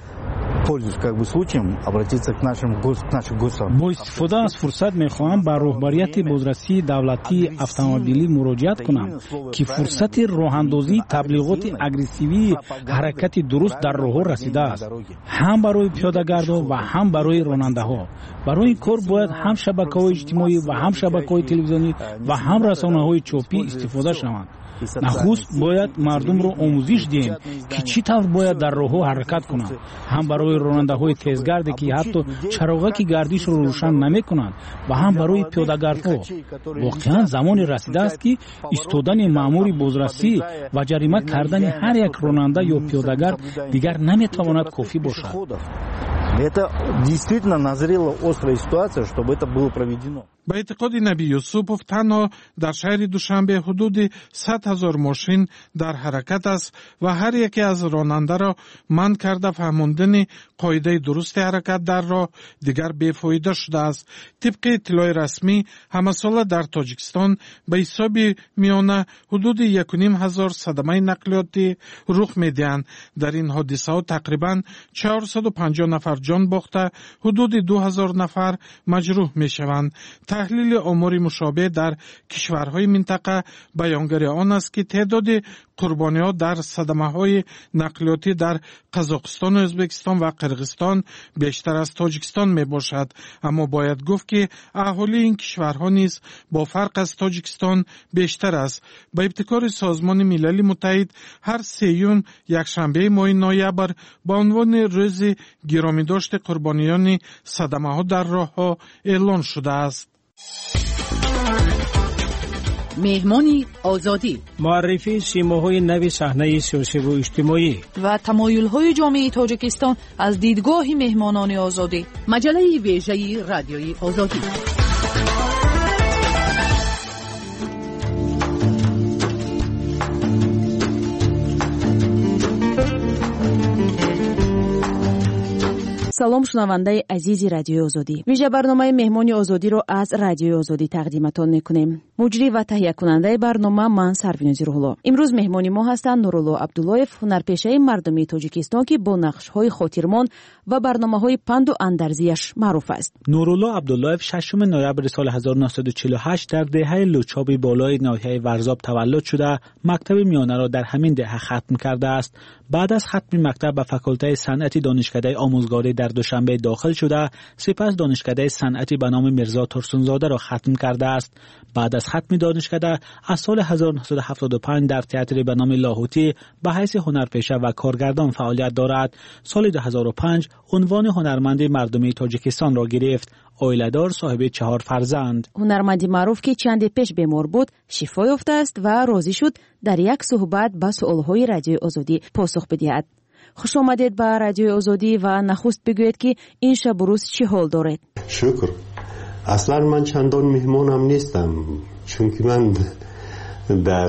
با استفاده از فرصت میخواهم به رهبریت بازرسی دولتی اتومبیلی مراجعت کنم که فرصت راهاندازی تبلیغات اگریسیوی حرکت درست در راه‌ها رسیده است، هم برای پیاده‌گردان و هم برای راننده‌ها. برای این کار باید هم شبکه‌های اجتماعی و هم شبکه‌های تلویزیونی و هم رسانه‌های چاپی استفاده شوند. نخست باید مردم را آموزش دهیم که چی طور باید در راه‌ها حرکت کنند، هم برای راننده‌های تیزگردی که حتی چراغک گردش را روشن نمی‌کنند و هم برای پیاده‌گردها. واقعاً زمانی رسیده است که ایستادن مأمور بازرسی و جریمه کردن هر یک راننده یا پیاده‌گرد دیگر نمی‌تواند کافی باشد.
Это действительно назрела острая ситуация, чтобы это было проведено.
به اعتقاد نبی یوسوپوف تنها در شهر دوشنبه حدود 100,000 ماشین در حرکت است و هر یکی از راننده را منع کرده فهماندن قاعده درست حرکت در راه دیگر بی‌فایده شده است. طبق اطلاع رسمی همه ساله در تاجیکستان به حساب میانه حدود 1,500 صدمه نقلیاتی رخ می‌دهند. در این حادثه ها تقریباً 450 نفر جان باخته حدود 2,000 نفر مجروح می‌شوند. تحلیل آمار مشابه در کشورهای منطقه بیانگر آن است که تعداد قربانی‌ها در صدمه‌های نقلیاتی در قزاقستان و ازبکستان و قرقیزستان بیشتر از تاجیکستان میباشد. اما باید گفت که اهالی این کشورها نیز با فرق از تاجیکستان بیشتر است. با ابتکار سازمان ملل متحد هر سیوم یکشنبه ماه نوامبر با عنوان روز گرامی‌داشت قربانیان صدمه‌ها در راه‌ها اعلان شده است.
مهمانی آزادی،
معرفی سیماهای نو صحنه سیاسی و اجتماعی
و تمایل‌های جامعه تاجیکستان از دیدگاه مهمانان آزادی. مجله ویژه رادیوی آزادی.
салом шунавандаи азизи радиои озодӣ. вижа барномаи меҳмони озодиро аз радиои озодӣ тақдиматон мекунем. муҷрӣ ва таҳиякунандаи барнома ман сарвинози рӯҳулло. имрӯз меҳмони мо ҳастанд нурулло абдуллоев, ҳунарпешаи мардумии тоҷикистон ки бо нақшҳои хотирмон ва барномаҳои панду андарзияш маъруф аст.
нурулло абдуллоев 6 ноябри соли 1948 дар деҳаи лучоби болои ноҳияи варзоб таваллуд шуда мактаби миёнаро дар ҳамин деҳа хатм кардааст. баъд аз хатми мактаб ба факултаи санъати донишкадаи омӯзгорӣ дар душанбе дохил шуда, сипас донишкадаи санъати ба номи мирзо турсунзодаро хатм кардааст. баъд аз хатми донишкада аз соли 1975 дар театри ба номи лоҳутӣ ба ҳайси ҳунарпеша ва коргардон фаъолият дорад. соли 2005 унвони ҳунарманди мардумии тоҷикистонро гирифт. оиладор, соҳиби 4 фарзанд.
ҳунарманди маъруф ки чанде пеш бемор буд, шифо ёфтааст ва розӣ шуд дар як суҳбат ба суолҳои радиои озодӣ посух бидиҳад. хуш омадед ба радиои озодӣ ва нахуст бигӯед ки ин шабу рӯз чӣ ҳол доред?
шукр. аслан ман чандон меҳмонам нестам, чунки ман дар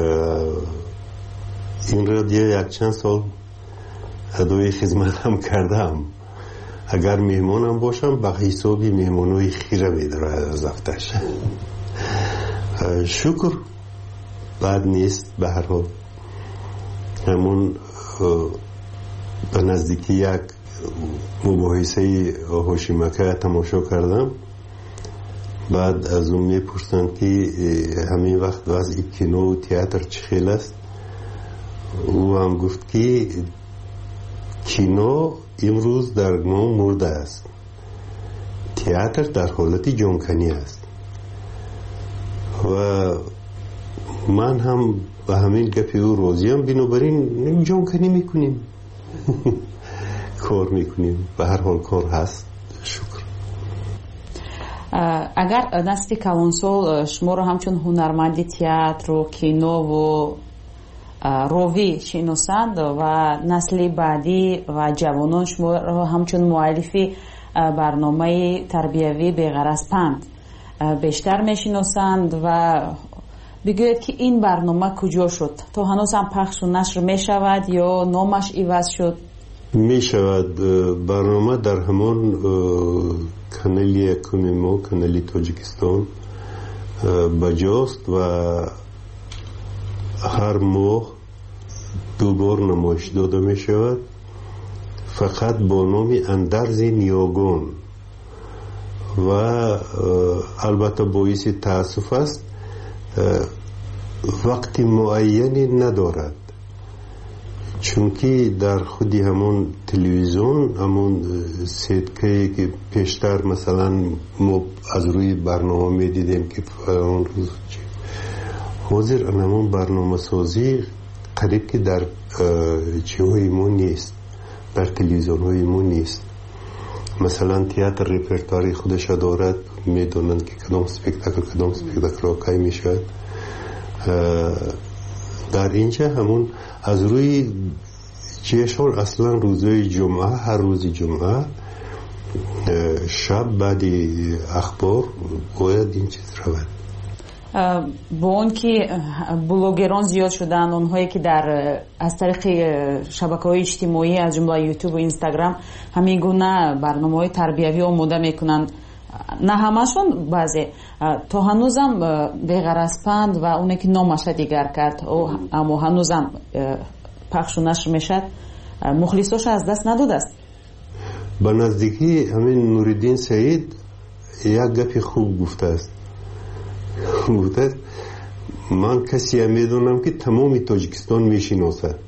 ин радио якчанд сол адои хизматам кардам. агар меҳмонам бошам ба ҳисоби меҳмонои хира медорад аз афташ. шукр, бад нест. ба ҳар ҳол ҳамон ба наздики як мубоҳисаи ҳошимака тамошо кардам. баъд аз он мепурсанд ки ҳамин вақт вазъи кинову театр чӣ хел аст. ӯ ҳам гуфт ки кино имрӯз дар ном мурда аст, театр дар ҳолати ҷонканӣ аст. ва ман ҳам ба ҳамин гапи ӯ розиам. бинобар ин ҷонканӣ мекунем, кор мекунем. ба ҳар ҳол кор ҳаст. шукр.
агар насли калонсол шуморо ҳамчун ҳунарманди театру кинову ровӣ шиносанд ва насли баъдӣ ва ҷавонон шуморо ҳамчун муаллифи برنامه تربیوی بی‌غرض پند بیشتر میشناسند و بگوید که این برنامه کجا شد؟ تا هنوز هم پخش و نشر می شود یا نامش عوض شد؟
می شود. برنامه در همان کانال یکم ما، کانال تاجیکستان بجاست و هر ماه 2 بار نمایش داده می شود، فقط با نام اندرز نیاگان. و البته باعث تأسف است وقت معینی ندارد، چونکه در خودی همون تلویزیون همون سیدکه که پیشتر مثلا ما از روی برنامه می دیدیم که اون روز حاضر همون برنامه سازی قریب که در چیهای ما نیست، در تلویزیون های ما نیست. مثلا تئاتر رپرتواری خودش دارد، میدونن که کدام سپکتاکل آقای میشود. در اینجا همون از روی جشن اصلا روزهای جمعه، هر روز جمعه شب بعد اخبار باید این چیز رود.
با اون که بلوگران زیاد شدن، اونهایی که در از طریق شبکه‌های اجتماعی از جمله یوتیوب و اینستاگرام همین گونه برنامه‌های تربیوی آماده میکنن، نه همشون، بعضی تا هنوزم بی‌غرض پند و اونی که نامش دیگر کرد اما هنوزم پخش و نشر میشد، مخلصاش از دست نداده است.
به نزدیکی همین نوردین سعید یک گپی خوب گفته است. من کسی هم میدونم که تمام تاجیکستان میشناسد.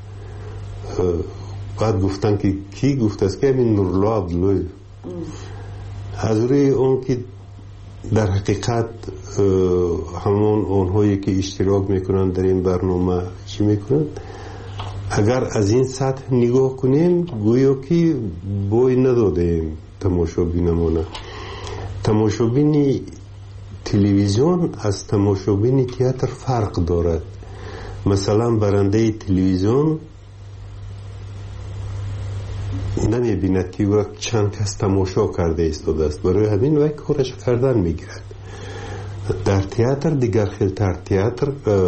بعد گفتن که کی گفته است؟ که همین نورالله عبدالله. از روی اون که در حقیقت همون اونهایی که اشتراک میکنن در این برنامه چی میکنن، اگر از این سطح نگاه کنیم گویا که بوی ندادیم تماشابینمونه. تماشابینی تلویزیون از تماشابین تئاتر فرق دارد. مثلا برنده تلویزیون نمیبیند که وقت چند کس تماشا کرده ایستاده است، برای همین وقت کارش کردن میگیرد. در تئاتر دیگر خیلتر، تئاتر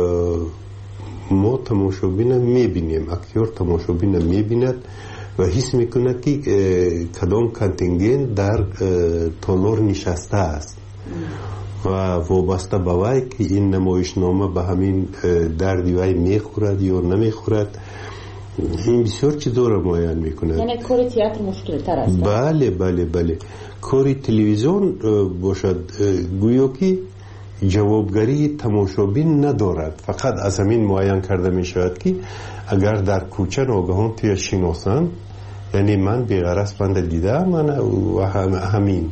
ما تماشابین میبینیم، اکتور تماشابین میبیند و حس میکنه که کدام کانتینگنت در تالار نشسته است و وابسته به وی که این نمایشنامه به همین دردی وی میخورد یا نمیخورد. این بسیار چیزا را معین میکنه.
یعنی کار تئاتر مشکل تر است.
بله. کار تلویزیون باشد گویا که جوابگری تماشابین ندارد، فقط از همین معین کرده میشود که اگر در کوچه ناگهان توی شناسان، یعنی من بی‌غرض پند دیدم من و همین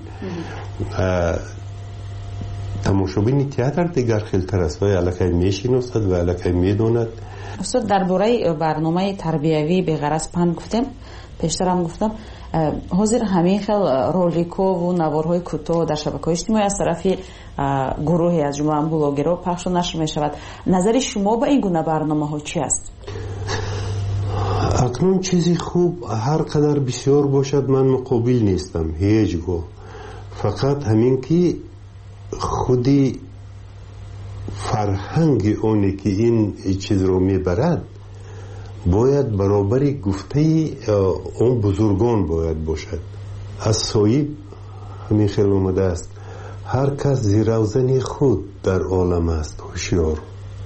تماشابین تئاتر دیگر خیلتر است و الکی میشناسد و الکی میدوند.
استاد درباره برنامه تربیوی بی‌غرض پند گفتم، پیشتر هم گفتم حاضر همین خیل رولیکو و نوارهای کوتاه در شبکه‌های اجتماعی از طرف گروهی از جمله بلاگرها پخش و نشر می شود. نظر شما به این گونه برنامه ها چی است؟
اکنون چیزی خوب هر قدر بسیار باشد من مقابل نیستم هیچگاه، فقط همین که خودی فرهنگ اونی که این چیز رو میبرد باید برابری گفته اون بزرگان باید باشد. از صایب همین خیلی اومده است هر کس زیروزن خود در عالم است هوشیار،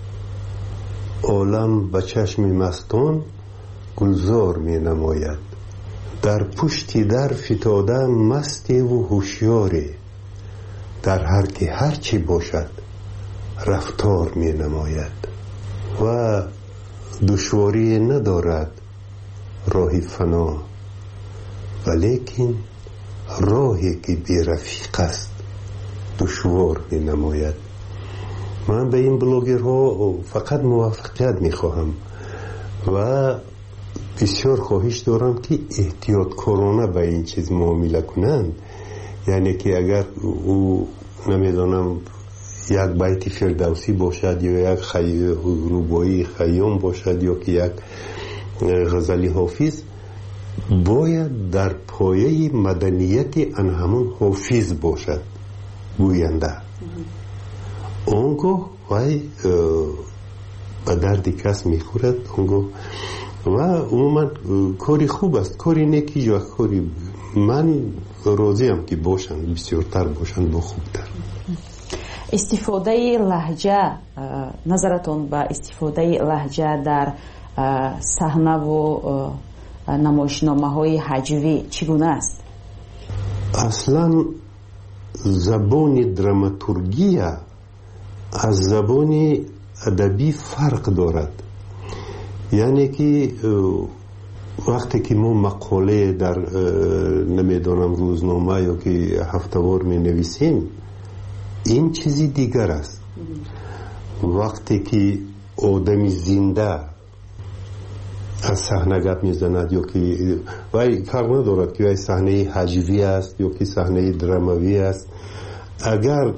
عالم به چشم مستان گلزار می نماید، در پشتی در فتاده مستی و هوشیاری، در هر که هرچی باشد رفتار می نماید و دشواری ندارد راهی فنا، ولیکن راهی که بی رفیق است دشوار می نماید. من به این بلاگرها فقط موفقیت می خواهم و بسیار خواهش دارم که احتیاط کارانه به این چیز معامله کنند. یعنی که اگر او نمیدانم یک بیت فردوسی باشد یا یک ربایی خیام باشد یا که یک غزلی حافظ، باید در پایه مدنیت آن همون حافظ باشد گوینده. اونگاه وای به درد کس میخورد اونگاه و عموما کاری خوب است، کاری نیکی یا کاری من راضیم که باشن، بسیارتر باشن با خوبتر.
استفاده لهجه، نظرتون به استفاده لهجه در صحنه و نمایشنامه های هجوی چگونه است؟
اصلا زبان دراماتورگی از زبان ادبی فرق دارد. یعنی که وقتی که ما مقاله در نمیدونم روزنامه یا که هفته‌وار می نویسیم این چیزی دیگر است. وقتی که آدمی زنده از صحنه گپ میزند یا که وای کار ندارد که وای صحنه هجوی است یا که صحنه دراموی است، اگر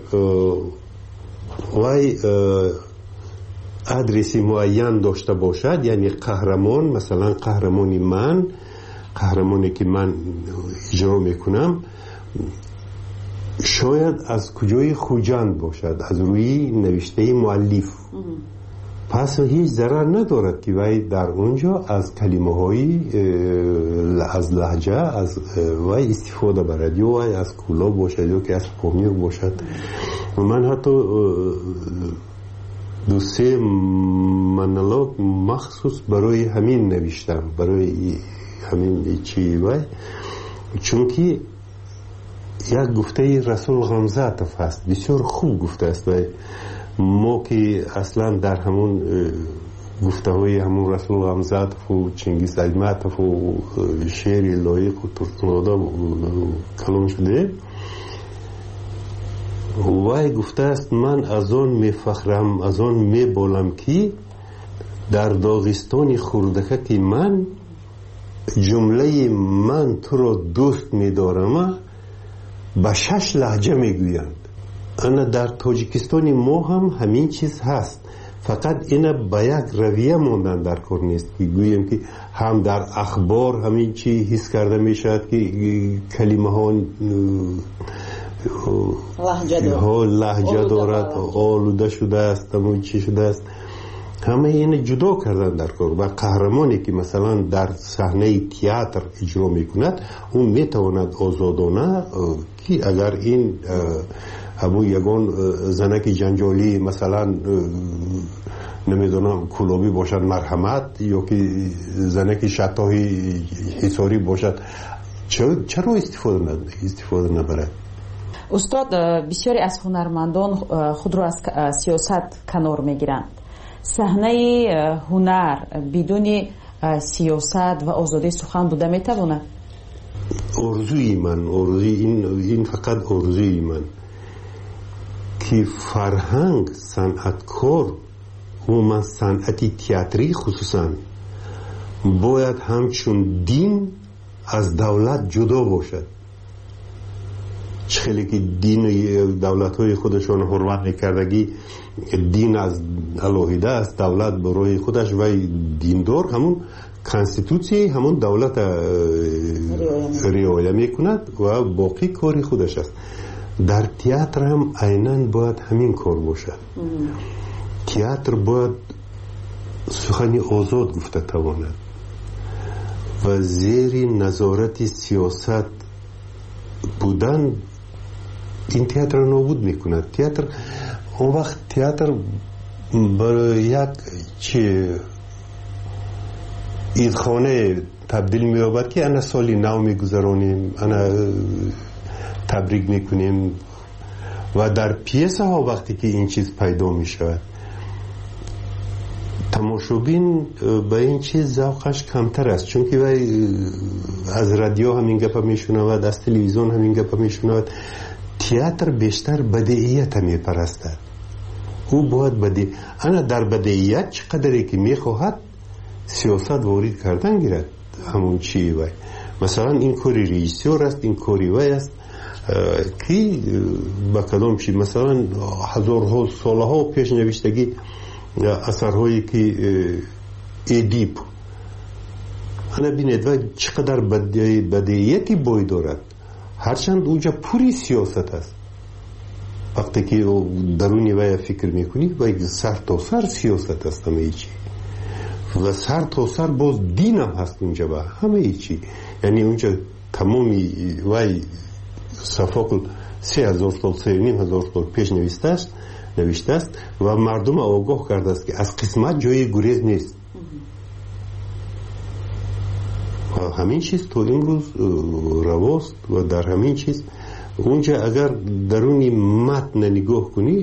وای ادرسی معین داشته باشد، یعنی قهرمان، مثلا قهرمانی که من اجرا میکنم شاید از کجای خوجند باشد، از روی نوشته مؤلف، پس هیچ ضرر ندارد که وای در اونجا از کلمه های از لهجه از وای استفاده برد، یا وای از کولا باشد یا که از پامیر باشد. من حتی 2-3 مونولوگ مخصوص برای همین نوشتم، برای همین چی وای، چون که یک گفته رسول غمزاتف هست، بسیار خوب گفته است. و ما که اصلا در همون گفته های همون رسول غمزاتف و چنگیز ایماتف و شعر لایق و ترکمنادا کلام شده، وای گفته است من از آن میفخرم، از آن میبالم که در داغستان خردکک من جمله من تو را دوست میدارم به 6 لهجه میگویند. انا در تاجیکستان ما هم همین چیز هست، فقط اینا به یک رویه موندن در کار نیست که گویم که هم در اخبار همین چی حس کرده میشد که کلمه ها لهجه دارد، آلوده شده است، همون چی شده است، همه این جدا کردن در کار. و قهرمانی که مثلا در صحنه تئاتر اجرا میکند اون میتواند آزادانه که اگر این همون یگان زنک جنجالی مثلا نمیدونم کلابی باشد مرحمت، یا که زنک شتاهی حساری باشد، چرا استفاده نبرد؟
استاد، بسیاری از هنرمندان خود را از سیاست کنار میگیرند. صحنه هنر بدون سیاست و آزادی سخن بوده میتواند؟
آرزوی من، این فقط آرزوی من که فرهنگ، صنعتکار و من صنعتی تئاتری خصوصا باید همچون دین از دولت جدا باشد. خیلی که دین دولت های خودشان حرمت میکردگی، دین از علاهیده است، دولت برای خودش و دیندار همون کانستیتوسی همون دولت رعایت میکند و باقی کاری خودش است. در تئاتر هم عیناً باید همین کار باشد. تئاتر باید سخنی آزاد گفته تواند و زیر نظارت سیاست بودن این تئاتر را نابود میکند. تئاتر اون وقت تئاتر برای یک عیدخانه تبدیل می‌یابد که انا سالی نو میگذرانیم، انا تبریک میکنیم. و در پیسه ها وقتی که این چیز پیدا میشود تماشابین به این چیز ذوقش کمتر است، چون که از رادیو همین گپا میشنود، از تلویزیون همین گپا میشنود. تئاتر بیشتر بدیعیت میپرستد، او باید بدیعیت. انا در بدیعیت چقدری که میخواهد سیاست وارد کردن گیرد همون چی وای. مثلا این کاری رئیسور است، این کاری وای است که با کدام چی مثلا هزارها سالها پیش نوشتگی اثرهایی که ادیپ انا بینید و چقدر بدیهیتی بوی دارد، هرچند اونجا پوری سیاست است. وقتی که درونی وی فکر میکنی و سر تا سر سیاست است همه چی، و سر تا سر باز دین هم هست اونجا و همه چی. یعنی اونجا تمامی وی صفاق 3000 سال 3500 سال پیش نوشته است و مردم آگاه کرده است که از قسمت جای گریز نیست. و همین چیز تو امروز رواست و در همین چیز اونجا اگر درونی متن نگاه کنی،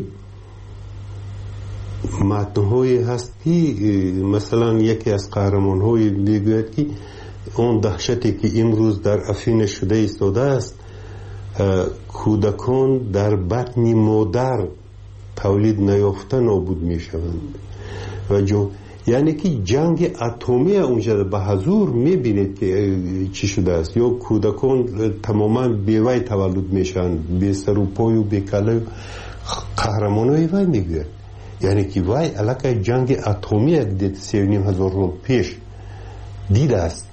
متن‌های هستی، مثلا یکی از قهرمان‌های میگوید که اون دهشتی که امروز در افین شده ایستاده است، کودکان در بطن مادر تولید نیافته نابود میشوند و یعنی که جنگ اتمی اونجا به حضور میبینید که چی شده است. یا کودکان تماما بیوی تولد میشن، بی سر و پای و بی کله. قهرمانای وی میگوید یعنی که وی علاقه جنگ اتمی دید 3500 سال پیش دیده است.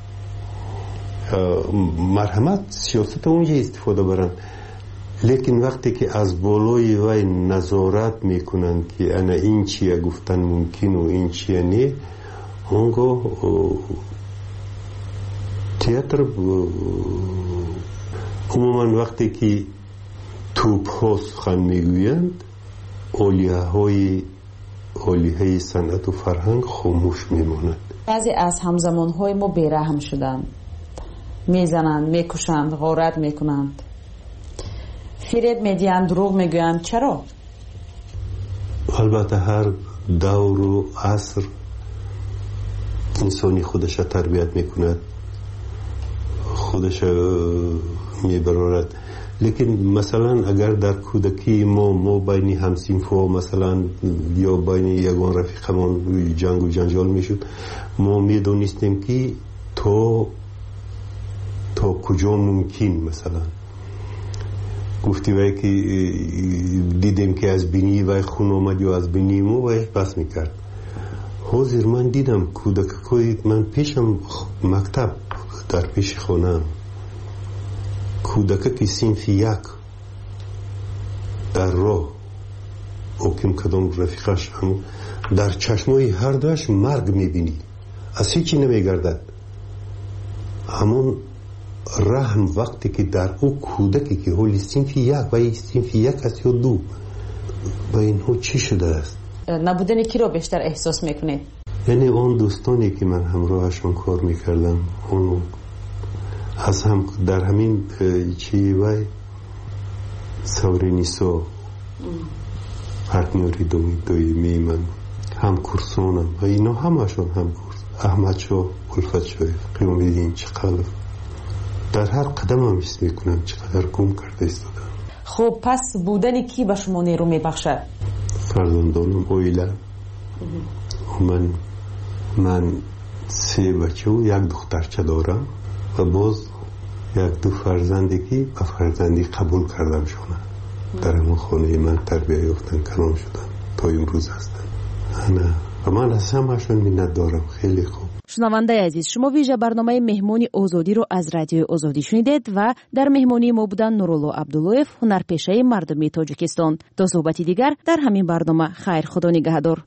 مرحمت سیاست اونجا استفاده برن، لیکن وقتی که از بالای وی نظارت میکنند که انا این چیه گفتن ممکن و این چیه نه، اونگاه تئاتر عموما وقتی که توپ ها سخن میگویند، اولیه صنعت و فرهنگ خاموش میماند.
بعضی از همزمان های ما بیرحم شدند، میزنند، میکشند، غارت میکنند، فریب میدیند، دروغ میگویند. چرا؟
البته هر دور و عصر انسانی خودش تربیت میکند، خودش میبرارد. لیکن مثلا اگر در کودکی ما بین همسینفا مثلا یا بین یگان رفیقمان جنگ و جنجال میشد، ما میدونستیم که تا کجا ممکن. مثلا گفتی وی که دیدیم که از بینی وی خون آمد یا از بینی ما وی بس میکرد. حاضر من دیدم کودکای من پیشم مکتب در پیش خونم، کودک که صنف یک در راه حکم کدام رفیقش هم در چشمای هر دوش مرگ میبینی، از هیچی نمیگردد. همون رحم وقتی که در او کودکی که حالی صنف یک و این صنف یک است یا دو، با اینها چی شده است؟
نبودن کی رو بیشتر احساس میکنید؟
یعنی اون دوستانی که من همراهشون کار میکردم، اون از هم در همین چی وای سورینیسو پارتنری دویمی من هم کورسونم و اینا همشون هم کورس. احمد شو، الفت شوی، قیام دیدین چقدر در هر قدم هم حس میکنم چقدر گم کرده ایستادم.
خب پس بودن کی به شما نیرو میبخشد؟
فرزندانم، اویله. من 3 بچه و 1 دخترچه دارم و باز 1-2 فرزندی که به فرزندی قبول کردم شونه در همون خانه من تربیه یافتن کنام شدن تا امروز هستن. و من از همشون منت دارم. خیلی خوب.
شنونده عزیز، شما ویژه برنامه مهمانی آزادی رو از رادیو آزادی شنیدید و در مهمانی ما بودن نورالله عبداللهیف، هنرپیشه مردمی تاجیکستان. تا صحبتی دیگر در همین برنامه. خیر، خدا نگهدار.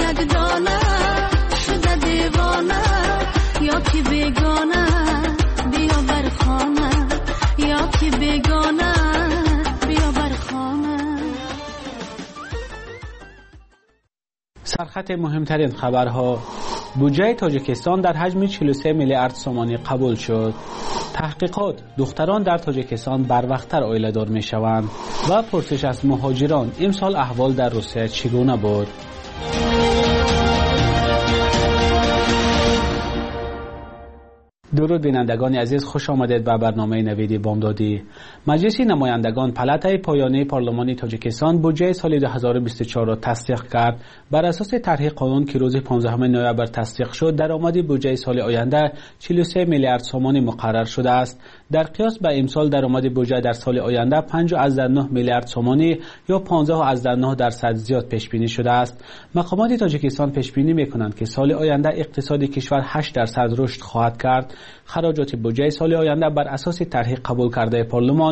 یک دانه شده دیوانه یا کی بیگانه بیا بر خانه یا کی بیگانه بیا بر خانه.
سرخط مهمترین خبرها: بودجه تاجیکستان در حجم 43 میلیارد سومانی قبول شد. تحقیقات: دختران در تاجیکستان بروقتر عائله‌دار می‌شوند. و پرسش از مهاجران: امسال احوال در روسیه چگونه بود؟ درود بینندگان عزیز، خوش آمدید به برنامه نوید بامدادی. مجلس نمایندگان پلاتای پایانی پارلمانی تاجیکستان بودجه سال 2024 را تصدیق کرد. بر اساس طرح قانون که روز 15 نوامبر تصدیق شد، درآمد بودجه سال آینده 43 میلیارد سومانی مقرر شده است. در قیاس به امسال درآمد بودجه در سال آینده 5.9 میلیارد سومانی یا 15.9% زیاد پیش بینی شده است. مقامات تاجیکستان پیش بینی می‌کنند که سال آینده اقتصاد کشور 8% رشد خواهد کرد. خراجات بودجه سال آینده بر اساس طرح قبول کرده پارلمان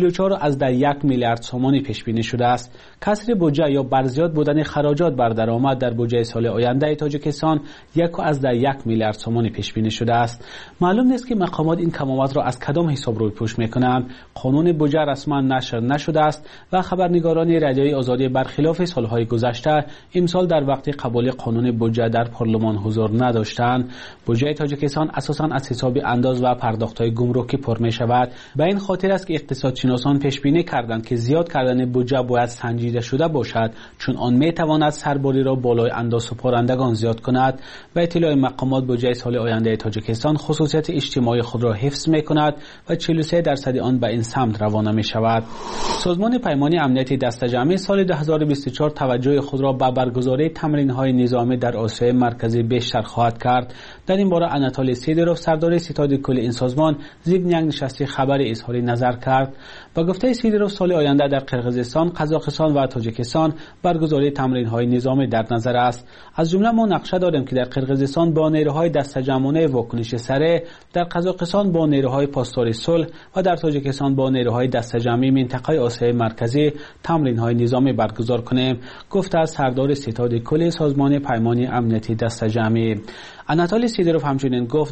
44.1 میلیارد سومانی پیش بینی شده است. کسر بودجه یا برزیاد بودن خراجات بر درآمد در بودجه سال آینده تاجیکستان 1.1 میلیارد سومانی پیش بینی شده است. معلوم نیست که مقامات این کمامت را از کدام حساب روی پوش میکنند. قانون بودجه رسما نشر نشده است و خبرنگاران رادیوی آزادی برخلاف سالهای گذشته امسال در وقت قبول قانون بودجه در پارلمان حضور نداشتند. بودجه تاجیکستان اساساً از حساب انداز و پرداخت‌های گمرکی پر می‌شود. به این خاطر است که اقتصادشناسان پیش بینی کردند که زیاد کردن بودجه باید سنجیده شده باشد، چون آن می‌تواند سرباری را بالای انداز سپارندگان زیاد کند. به اطلاع مقامات بودجه سال آینده تاجیکستان خصوصیت اجتماعی خود را حفظ می‌کند و 43% آن به این سمت روانه می‌شود. سازمان پیمانی امنیتی دسته‌جمعی سال 2024 توجه خود را به برگزاری تمرین‌های نظامی در آسیای مرکزی بیشتر خواهد کرد. در این باره اناتولی سیدروف سردار ستاد کل این سازمان ضمن یک نشست خبری اظهار نظر کرد. با گفته سیدروف سال آینده در قرقیزستان، قزاقستان و تاجیکستان برگزاری تمرین‌های نظامی در نظر است. از جمله ما نقشه داریم که در قرقیزستان با نیروهای دسته‌جمعانه واکنش سریع، در قزاقستان با نیروهای پاسداری صلح و در تاجیکستان با نیروهای دسته‌جمعی منطقه آسیای مرکزی تمرین‌های نظامی برگزار کنیم، گفته از سردار ستاد کل سازمان پیمانی امنیتی دسته‌جمعی. اناتولی سیدروف همچنین گفت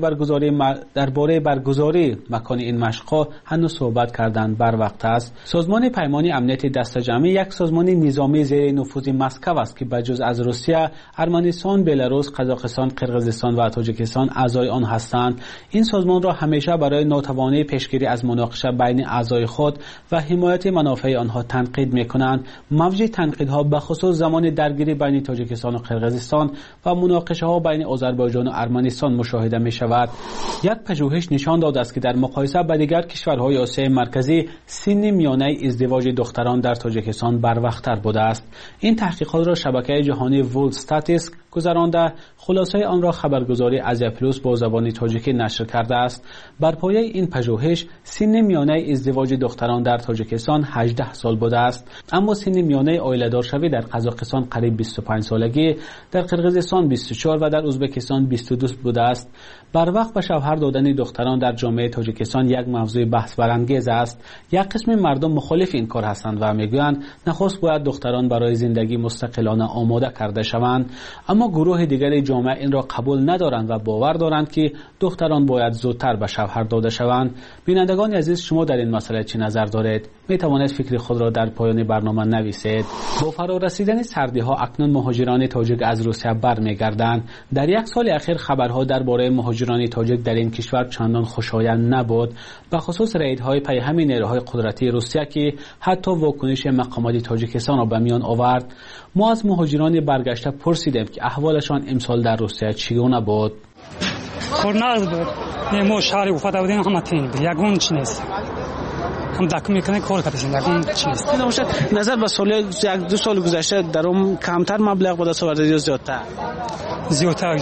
درباره برگزاری مکان این مشق‌ها هنوز صحبت کردن بر وقت است. سازمان پیمانی امنیتی دسته‌جمعی یک سازمان نظامی زیر نفوذ مسکو است که بجز از روسیه، ارمنستان، بلاروس، قزاقستان، قرقیزستان و تاجیکستان اعضای آن هستند. این سازمان را همیشه برای ناتوانی پیشگیری از مناقشه بین اعضای خود و حمایت منافع آنها تنقید می‌کنند. موج تنقیدها به خصوص زمان درگیری بین تاجیکستان و قرقیزستان و مناقشه‌ها بین آذربایجان و ارمنستان مشاهده می شود. یک پژوهش نشان داده است که در مقایسه با دیگر کشورهای آسیای مرکزی سن میانه ازدواج دختران در تاجیکستان بروقتر بوده است. این تحقیقات را شبکه جهانی ورلد استاتستیک گذرانده، خلاصه آن را خبرگزاری آزیا پلوس با زبان تاجیکی نشر کرده است. بر پایه این پژوهش سن میانه ازدواج دختران در تاجیکستان 18 سال بوده است، اما سن میانه عائله‌دار شوی در قزاقستان قریب 25 سالگی، در قرقیزستان 24 و در ازبکستان 22 بوده است. بر وقت به شوهر دادن دختران در جامعه تاجیکستان یک موضوع بحث برانگیز است. یک قسم مردم مخالف این کار هستند و میگویند نخست باید دختران برای زندگی مستقلانه آماده کرده شوند، اما گروه دیگری جامعه این را قبول ندارند و باور دارند که دختران باید زودتر به شوهر داده شوند. بینندگان عزیز، شما در این مسئله چه نظر دارید؟ می توانید فکر خود را در پایان برنامه نویسید. با فرا رسیدن سردی ها اکنون مهاجران تاجیک از روسیه برمیگردند. در یک سال اخیر خبرها درباره مهاجران تاجیک در این کشور چندان خوشایند نبود، به خصوص ریدهای پیهم نیروهای قدرتی روسیه که حتی واکنش مقامات تاجیکستان را به میان آورد. ما از مهاجران برگشته پرسیدیم که احوالشان امسال در روسیه چگونه بود.
خورناز بود. ما شهر افتاده بودیم همه تین بود. یگون چی نیست. هم دکم میکنه کار کردیم یگون چی نیست.
نظر به سال یک دو سال گذشته در اون کمتر مبلغ بوده سوارده یا زیادتر؟
زیادتر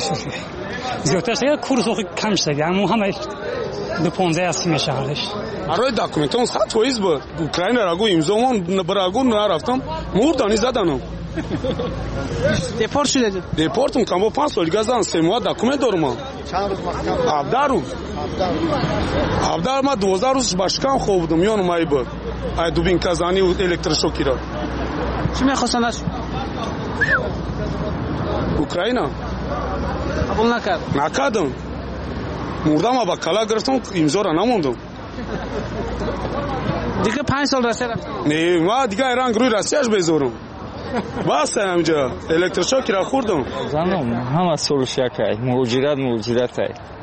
شده کورس کم شده اما همه 2.15 است میشه حالش.
برای دکومنتون 100% بود. اوکراین را گو امضامون برای نرفتم مردانی زدنم.
دیپورت شده؟
دیپورتم کامو 5 سال گذشتن 3 ماه دکومنت دارم. چند روز محکم؟ 17 روز. 17 ما 12 روز باشکم خوب بودم میون مای بود. ای دوبین کازانی و الکتروشوکی را.
چی میخواستن از
Украина.
قبول نکرد.
نکردم. مردم با کلا گرفتم امضا را نموندم.
دیگه 5 سال روسیه رفتم.
نه ما دیگه ایران روی روسیهش بذارم. بس همینجا الکتروشوک را خوردم.
زنم همه سولش یکی موجودات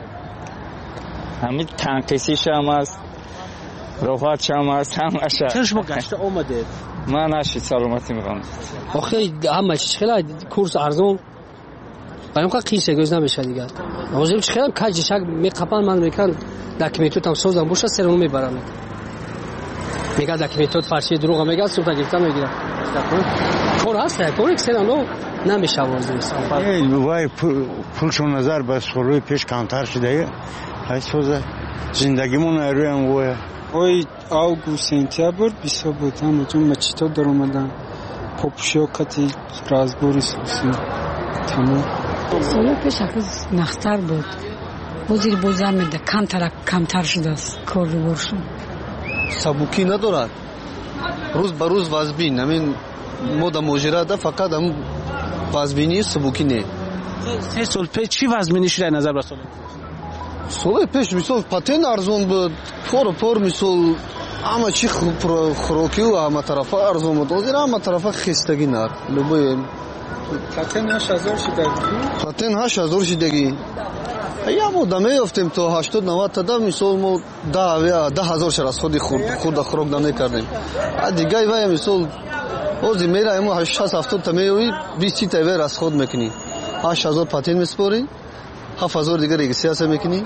همین تنقیسیش هم است رفاقتش هم است همشه.
چرا شما گشته آمدید؟
من نشید سلامتی میخوام.
آخه همه چیز خیلی کورس ارزون بایم که قیسه گوز نمیشه دیگه. آخه چه خیلی کاج شک میقپن من میکن داکیومنتو هم سوزم باشه سرمون میبرم. میگه داکیومنتو فارسی دروغ میگه سوتا گرفتم میگیرم. کار هست کاری که نو نمیشه وارد.
وای پولشون نظر بس روی پیش کانتر شده. های سوزه زندگیمون روی هم وای.
ой август сентябрь биса будам чун мачито дар омадам попшокати разбори суси тамом
соли пеш аказ нахтар буд бозир бозар меда камтар шудааст кори боршум
сабукӣ надорад рӯз ба рӯз вазбин ҳамин мо дар муҷирада фақат ҳам вазбини сабукӣ не
3 сол пеш чӣ вазбинӣ шуда назар ба сол
соли пеш мисол патен арзон буд пор мисол ҳама чи хӯрокию ҳама тарафа арзон буд ҳозир ҳама тарафа хистагӣ нар любое
патен 8000 шидагӣ
патен 8000 шидагӣ як мода меёфтем то 80-90 тада мисол мо 10000 шар аз худи хурда хӯрок намекардем дигай вая мисол ҳозир мераем 60-70 та меёвӣ 20 та вай расход мекунӣ 8000 патен меспорӣ 7000 دیگه رجیستریاسه میکنی؟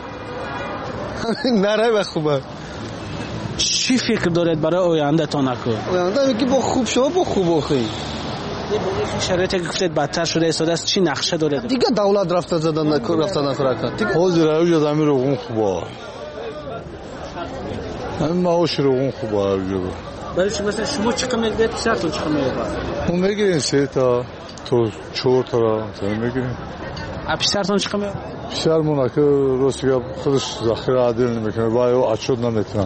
نره خوبه.
چی فکر دارید برای آینده تا نکن؟
آینده میگی با خوب شما با خوب آخی.
شرایطی که گفتید بدتر شده ایستاده است چی نقشه دارید؟
دیگه دولت رفته زدن نخورد.
حاضر اوج زمین رو خوبه. همین معاش رو خوبه.
برای چی مثلا شما چقدر میگید سرتون چقدر میگید؟
ما میگیریم 3 تا تو 4 تا را میگیریم.
پسرتون چقدر میگید؟
پسرمون که روسیه خودش ذخیره عادل نمیکنه باید اچود نمیتونه.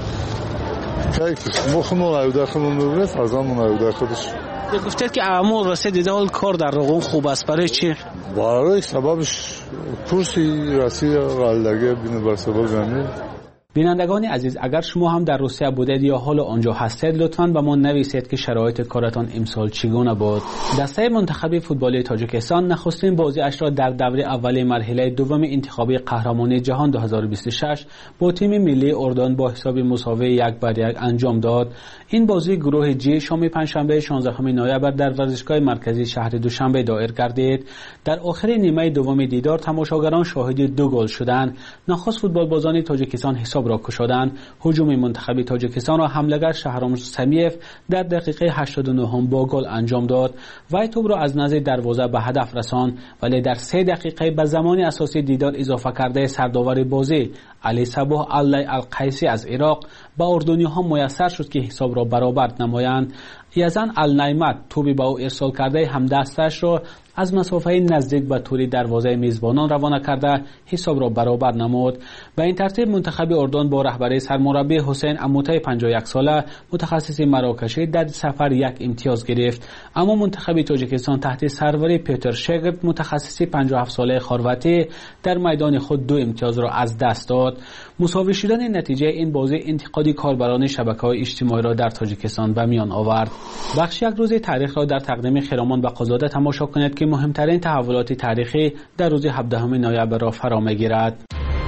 که مخمون ایوده خمون میبینه فرزانمون ایوده خودش.
گفتید که عمو روسیه دیده حال کار در روغون خوب است برای چی؟
برای سببش کورسی روسیه غلدگی بینه بر سبب زمین.
بینندگان عزیز اگر شما هم در روسیه بودید یا حال آنجا هستید لطفاً به ما نویسید که شرایط کارتان امسال چگونه بود. دسته منتخب فوتبالی تاجیکستان نخستین بازی اش را در دوره اولی مرحله دوم انتخابی قهرمانی جهان 2026 با تیم ملی اردن با حساب مساوی 1-1 انجام داد. این بازی گروه جی شام پنجشنبه 16 نوامبر در ورزشگاه مرکزی شهر دوشنبه دایر گردید. در آخر نیمه دوم دیدار تماشاگران شاهد 2 گل شدند. نخست فوتبالبازان تاجیکستان حساب را کشادند. هجوم منتخب تاجیکستان را حمله‌گر شهرام سمیف در دقیقه 89 با گل انجام داد. وی توپ را از نزد دروازه به هدف رساند ولی در 3 دقیقه به زمان اساسی دیدار اضافه کرده سرداور بازی علی صباح الله القیسی از عراق به اردنی‌ها میسر شد که حساب را برابر نمایند. یزن النعمت توپی به او ارسال کرده همدستش را از مسافه نزدیک به توری دروازه میزبانان روانه کرده حساب را برابر نمود. به این ترتیب منتخب اردن با رهبری سرمربی حسین اموتای 51 ساله متخصص مراکشی در سفر 1 امتیاز گرفت. اما منتخب تاجیکستان تحت سروری پیتر شگرد متخصص 57 ساله خرواتی در میدان خود 2 امتیاز را از دست داد. مساوی شدن نتیجه این بازی انتقادی کاربران شبکه‌های اجتماعی را در تاجیکستان به میان آورد. بخش یک روز تاریخ را در تقدیم خرامان و قزاده تماشا کنید که مهمترین تحولات تاریخی در روز 17 نوامبر را فرا می‌گیرد.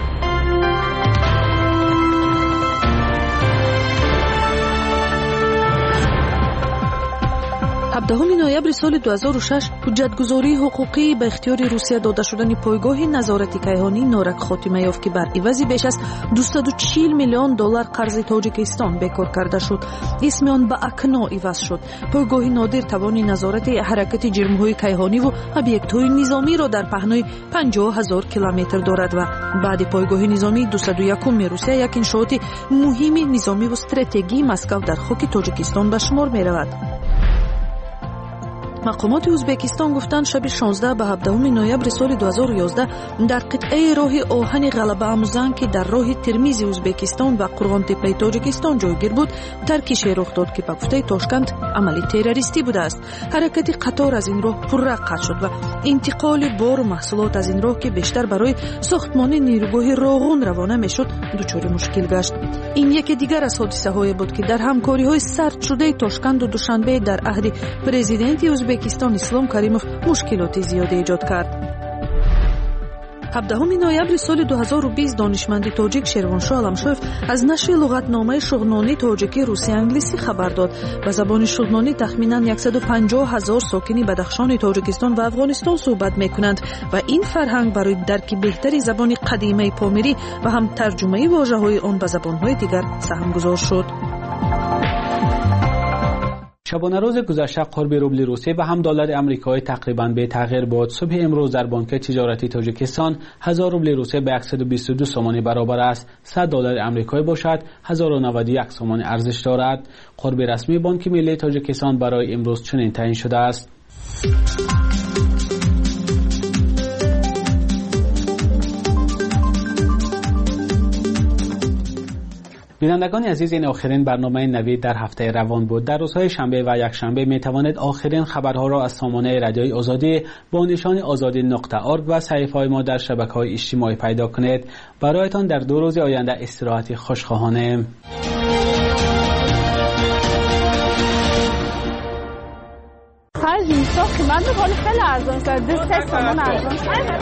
17 ноябри соли 2006 ҳуҷҷатгузории ҳуқуқӣ ба ихтиёри Русия дода шудани пойгоҳи назорати кайҳонӣ норак хотима ёфт ки бар ивази беш аз $240 миллион қарзи Тоҷикистон бекор карда шуд. исми он ба акно иваз шуд. пойгоҳи нодир тавони назорати ҳаракати ҷирмҳои кайҳониву объектҳои низомиро дар паҳнои 50,000 километр дорад ва баъди пойгоҳи низомии 201-уми Русия як иншооти муҳими низомиву стратегии Москав дар хоки Тоҷикистон ба шумор меравад. مقامات ازبکستان گفتند شب 16 به 17 نوامبر سال 2011 در قطعه راه آهن غلبه آموزان که در راه ترمیز ازبکستان و قرغان تپه تاجیکستان جایگیر بود ترکیش رخ داد که به گفته تاشکند عملی تروریستی بوده است. حرکت قطار از این راه پررق قطع شد و انتقال بار و محصولات از این راه که بیشتر برای ساختمان نیروگاه راغون روانه میشد دچار مشکل گشت. این یکی دیگر از حادثه های بود که در همکاری های سرد شده تاشکند و دوشنبه در عهد پرزیدنت ازبکستان اسلام کریموف مشکلات زیادی ایجاد کرد. 17 نوامبر سال 2020 دانشمند تاجیک شیروانشاه علمشویف از نشر لغتنامه شغنانی تاجیکی روسی انگلیسی خبر داد. به زبان شغنانی تخمیناً 150,000 ساکنی بدخشان تاجیکستان و افغانستان صحبت میکنند و این فرهنگ برای درک بهتری زبان قدیمی پامیری و هم ترجمه واژه‌های آن به زبان‌های دیگر سهمگذار شد.
شبانه روز گذشته قرب روبل روسی و هم دلار آمریکایی تقریباً به تغییر بود. صبح امروز در بانک تجارتی تاجیکستان 1000 روبل روسی به 122 سومانی برابر است. 100 دلار آمریکایی باشد 1091 سومانی ارزش دارد. قرب رسمی بانک ملی تاجیکستان برای امروز چنین تعیین شده است. بینندگان عزیز، این آخرین برنامه نوید در هفته روان بود. در روزهای شنبه و یکشنبه می توانید آخرین خبرها را از سامانه رادیوی آزادی با نشان azadi.org و صفحه‌های ما در شبکه‌های اجتماعی پیدا کنید. برایتان در 2 روز آینده استراحت خوشخواهانه.
من به حال خیلی ارزان کرده 3 تومن ارزان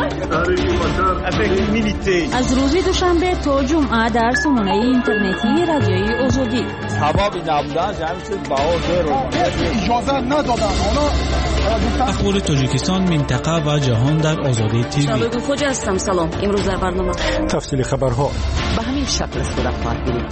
از روز دوشنبه تا جمعه در سامانه اینترنتی رادیوی آزادی.
سبب نبودن جمعیت بها
اجازه ندادن.
اخبار تاجیکستان، منطقه و جهان در آزادی تیوی.
شبگو خوجا هستم. سلام. امروز در برنامه
تفصیل خبرها
به همین شکل صورت خواهد گرفت.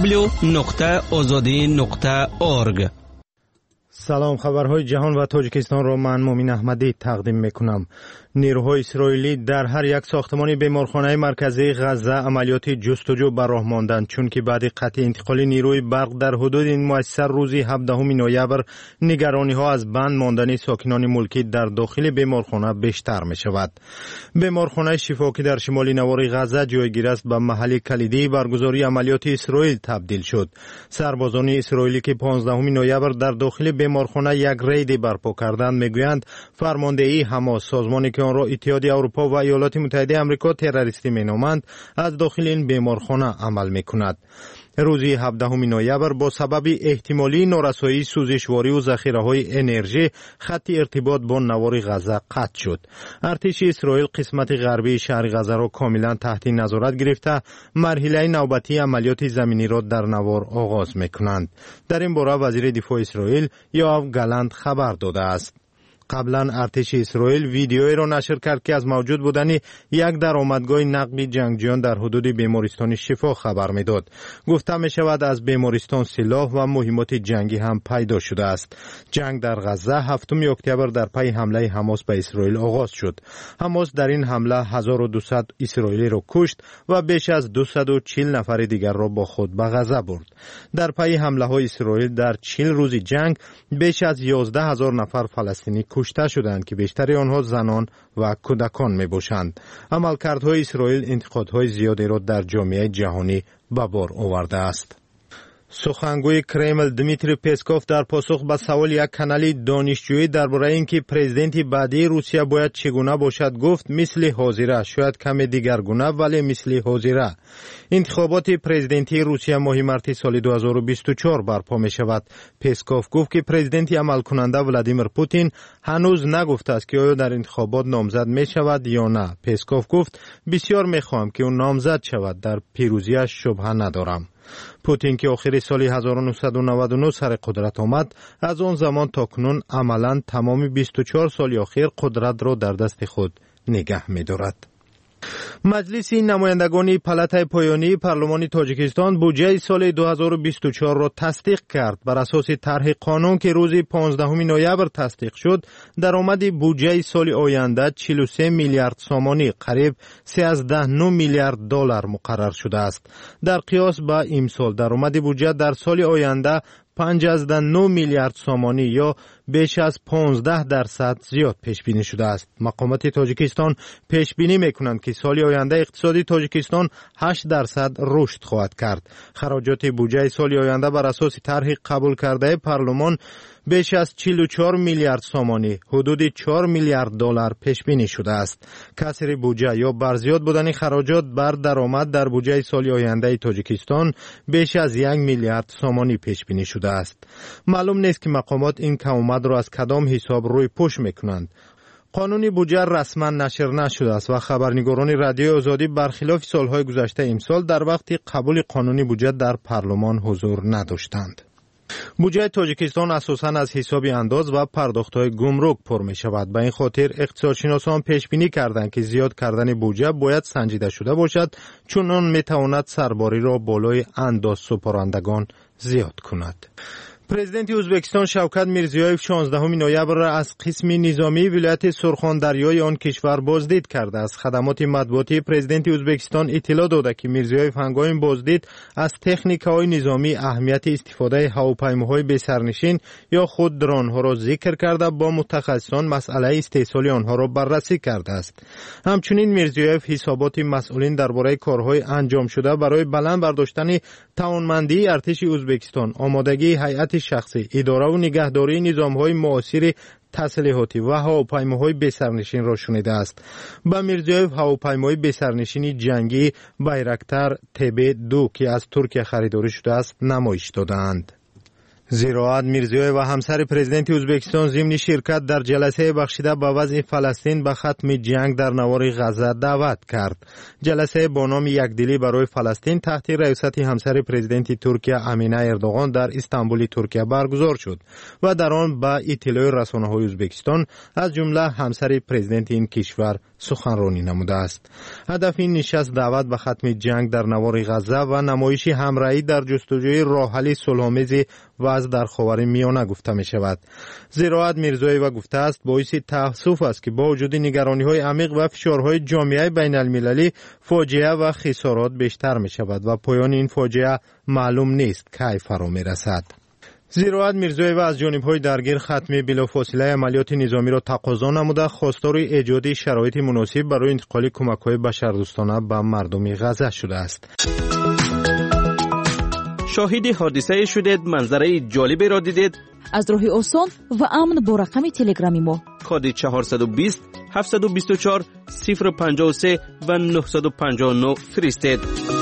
www.azadi.org.
سلام، خبرهای جهان و تاجیکستان را من مومین احمدی تقدیم میکنم. نیروهای اسرائیلی در هر یک ساختمان بیمارخانه مرکزی غزه عملیات جستجو بر راه ماندند، چون که بعد قطع انتقال نیروی برق در حدود این مؤسسه روز 17 نوامبر نگرانی ها از بند ماندن ساکنان ملکی در داخل بیمارخانه بیشتر می شود. بیمارخانه شفا که در شمال نوار غزه جایگیر است به محل کلیدی برگزاری عملیات اسرائیل تبدیل شد. سربازان اسرائیلی که 15 نوامبر در داخل بیمارخانه یک رید برپا کردند میگویند فرماندهی حماس، سازمانی که آن را اتحادیه اروپا و ایالات متحده آمریکا تروریستی مینامند، از داخل این بیمارخانه عمل میکند. روز 17 نوامبر با سبب احتمالی نارسایی سوزشواری و ذخیره‌های انرژی خط ارتباط با نوار غزه قطع شد. ارتش اسرائیل قسمت غربی شهر غزه را کاملا تحت نظارت گرفته مرحله نوبتی عملیات زمینی را در نوار آغاز میکنند. در این باره وزیر دفاع اسرائیل یوآف گالانت خبر داده است. قبلا ارتش اسرائیل ویدیویی را نشر کرد که از موجود بودن یک درآمدگاه نقل جنگجویان در حدود بیمارستان شفا خبر میداد. گفته می شود از بیمارستان سلاح و مهمات جنگی هم پیدا شده است. جنگ در غزه 7 اکتبر در پی حمله حماس به اسرائیل آغاز شد. حماس در این حمله 1200 اسرائیلی را کشت و بیش از 240 نفر دیگر را با خود به غزه برد. در پی حمله های اسرائیل در 40 روز جنگ بیش از 11000 نفر فلسطینی کشته شدند که بیشتر آنها زنان و کودکان می باشند. عملکردهای اسرائیل انتقادهای زیادی را در جامعه جهانی به بار آورده است. سخنگوی کرمل دمیتری پسکوف در پاسخ به سوال یک کانال دانشجویی درباره اینکه پرزیدنت بعدی روسیه باید چگونه باشد گفت مثل حاضره، شاید کمی دیگرگونه ولی مثل حاضره. انتخابات پرزیدنتی روسیه ماه مارس سال 2024 برپا می شود. پسکوف گفت که پرزیدنت عمل کننده ولادیمیر پوتین هنوز نگفته است که آیا در انتخابات نامزد می شود یا نه. پسکوف گفت بسیار می خواهم که او نامزد شود، در پیروزیش شبهه ندارم. پوتین که آخر سال 1999 سر قدرت آمد، از آن زمان تا کنون عملاً تمام 24 سال اخیر قدرت را در دست خود نگه می دارد. مجلس نمایندگان پالاتای پایانی پارلمان تاجیکستان بودجه سال 2024 را تصدیق کرد. بر اساس طرح قانون که روز 15 نوامبر تصدیق شد، درآمد بودجه سال آینده 43 میلیارد سومانی، قریب 13 میلیارد دلار مقرر شده است. در قیاس با امسال درآمد بودجه در سال آینده 5.9 میلیارد سامانی یا بیش از 15% زیاد پیش بینی شده است. مقامات تاجیکستان پیش بینی میکنند که سال آینده اقتصادی تاجیکستان 8% رشد خواهد کرد. خراجات بودجه سال آینده بر اساس طرح قبول کرده پارلمان بیش از 44 میلیارد سامانی حدود 4 میلیارد دلار پیش بینی شده است. کسر بودجه یا برزیاد بودن خراجات بر درآمد در بودجه سال آینده تاجیکستان بیش از 1 میلیارد سامانی پیش بینی شده است. معلوم نیست که مقامات این کمبود را از کدام حساب روی پوش میکنند. قانون بودجه رسما نشر نشده است و خبرنگاران رادیو آزادی برخلاف سالهای گذشته امسال در وقت قبول قانون بودجه در پارلمان حضور نداشتند. بودجه تاجیکستان اساساً از حساب انداز و پرداخت‌های گمرک پر می‌شود. به این خاطر اقتصادشناسان پیش بینی کردند که زیاد کردن بودجه باید سنجیده شده باشد، چون آن می‌تواند سرباری را بالای انداز سپارندگان زیاد کند. پرزیدنت ازبکستان شوکت میرزیویف 16 نوامبر را از قسم نظامی ولایت سرخاندریای آن کشور بازدید کرده است. خدمات مطبوعاتی پرزیدنت ازبکستان اطلاع داده که میرزیویف هنگام بازدید از تکنیک‌های نظامی اهمیت استفاده هواپیماهای بی‌سرنشین یا خود درون‌ها را ذکر کرده با متخصصان مسئله استحصال آنها را بررسی کرده است. همچنین میرزیویف حسابات مسئولین درباره کارهای انجام شده برای بلند برداشتن توانمندی ارتش ازبکستان، آمادگی هیئت شخصی، اداره و نگهداری نظام‌های معاصر تسلیحاتی و هواپیماهای بی‌سرنشین را شنیده است. با میرزیویف هواپیمای بی‌سرنشین جنگی بایرکتر TB2 که از ترکیه خریداری شده است نمایش دادند. زیراعت میرزیویف و همسر پرزیدنت ازبکستان ضمن شرکت در جلسه بخشیده به وضع فلسطین به ختم جنگ در نوار غزه دعوت کرد. جلسه با نام یکدلی برای فلسطین تحت رئاست همسر پرزیدنت ترکیه امینه اردوغان در استانبول ترکیه برگزار شد و در آن با اطلاع رسانه‌های ازبکستان از جمله همسر پرزیدنت این کشور سخنرانی نموده است. هدف این نشست دعوت به ختم جنگ در نوار غزه و نمایش همراهی در جستجوی راه حل صلح‌آمیز وضع در خاورمیانه گفته می شود. زیراعت میرزیویف گفته است باعث تأسف است که با وجود نگرانی‌های عمیق و فشارهای جامعه بین المللی فاجعه و خسارات بیشتر می شود و پایان این فاجعه معلوم نیست کی فرا می رسد. زیراعت میرزیویف از جانب‌های درگیر ختم بلافاصله عملیات نظامی را تقاضا نموده خواستار ایجاد شرایط مناسب برای انتقال کمک‌های بشردوستانه به مردم غزه شده است.
شاهد حادثه شدید، منظره جالبی را دیدید؟
از راه آسان و امن با رقم تلگرامی ما
کد 420 724 053 و 959 فرستید.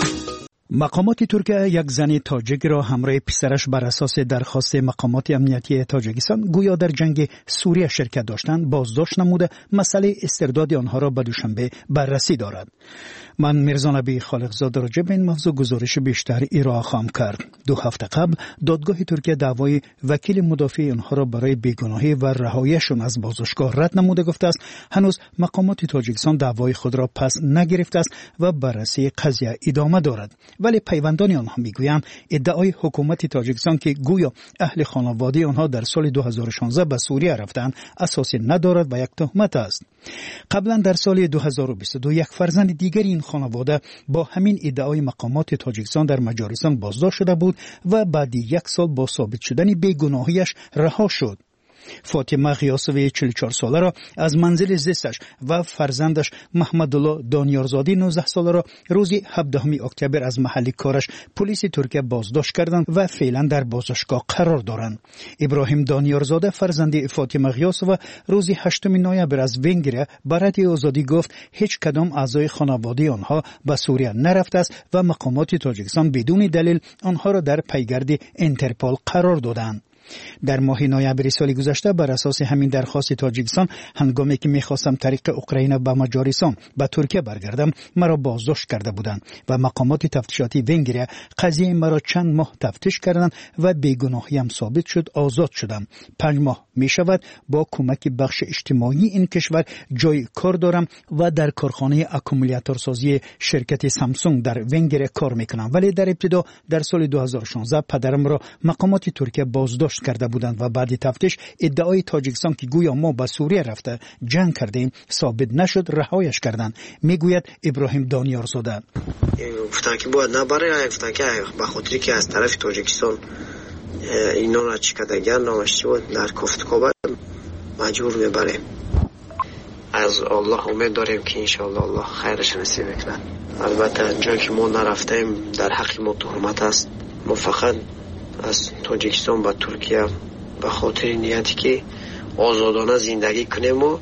مقامات ترکیه یک زن تاجیک را همراه پسرش بر اساس درخواست مقامات امنیتی تاجیکستان گویا در جنگ سوریه شرکت داشتند بازداشت نموده مسئله استرداد آنها را به دوشنبه بررسی دارد. من میرزا نبی خالقزاده راجع به این موضوع گزارش بیشتر ارائه خواهم کرد. 2 هفته قبل دادگاه ترکیه دعوای وکیل مدافع آنها را برای بیگناهی و رهاییشان از بازداشتگاه رد نموده گفته است هنوز مقامات تاجیکستان دعوای خود را پس نگرفته است و بررسی قضیه ادامه دارد. ولی پیوندان آنها میگویند ادعای حکومت تاجیکستان که گویا اهل خانواده آنها در سال 2016 به سوریه رفتند اساسی ندارد و یک تهمت است. قبلا در سال 2022 یک فرزند دیگری این خانواده با همین ادعای مقامات تاجیکستان در مجارستان بازداشت شده بود و بعد 1 سال با ثابت شدن بیگناهیش رها شد. فاطمه غیاسوی 44 ساله را از منزل زیستش و فرزندش محمدالله دانیارزاده 19 ساله را روز 17 اکتبر از محل کارش پلیس ترکیه بازداشت کردند و فعلا در بازداشتگاه قرار دارند. ابراهیم دانیارزاده فرزند فاطمه غیاسوی روز 8 نوامبر از ونگره برای آزادی گفت هیچ کدام اعضای خانواده آنها به سوریه نرفته است و مقامات تاجیکستان بدون دلیل آنها را در پیگرد اینترپول قرار دادند. در ماه نوامبر سال گذشته بر اساس همین درخواست تاجیکستان هنگامی که می‌خواستم طریق اوکراین به مجارستان به ترکیه برگردم مرا بازداشت کرده بودند و مقامات تفتیشاتی ونگریه قضیه مرا چند ماه تفتیش کردند و بیگناهیم ثابت شد آزاد شدم. 5 ماه می‌شود با کمک بخش اجتماعی این کشور جای کار دارم و در کارخانه اکومولاتورسازی شرکت سامسونگ در ونگریه کار می‌کنم. ولی در ابتدا در سال 2016 پدرم را مقامات ترکیه بازداشت کرده بودند و بعد تفتیش ادعای تاجیکستان که گویا ما به سوریه رفته جنگ کردیم ثابت نشد رهایش کردند. میگوید ابراهیم دانیارزاده
گفتن که باید نبره، گفتن که به خاطری که از طرف تاجیکستان
اینا را چکدگر نامش بود در کفتکوبه مجبور میبریم. از الله امید داریم که انشاءالله الله خیرش نصیب میکنه. البته جایی که ما نرفتیم در حق ما تهمت است. ما فقط از تاجیکستان به ترکیه به خاطر نیتی که آزادانه زندگی کنیم و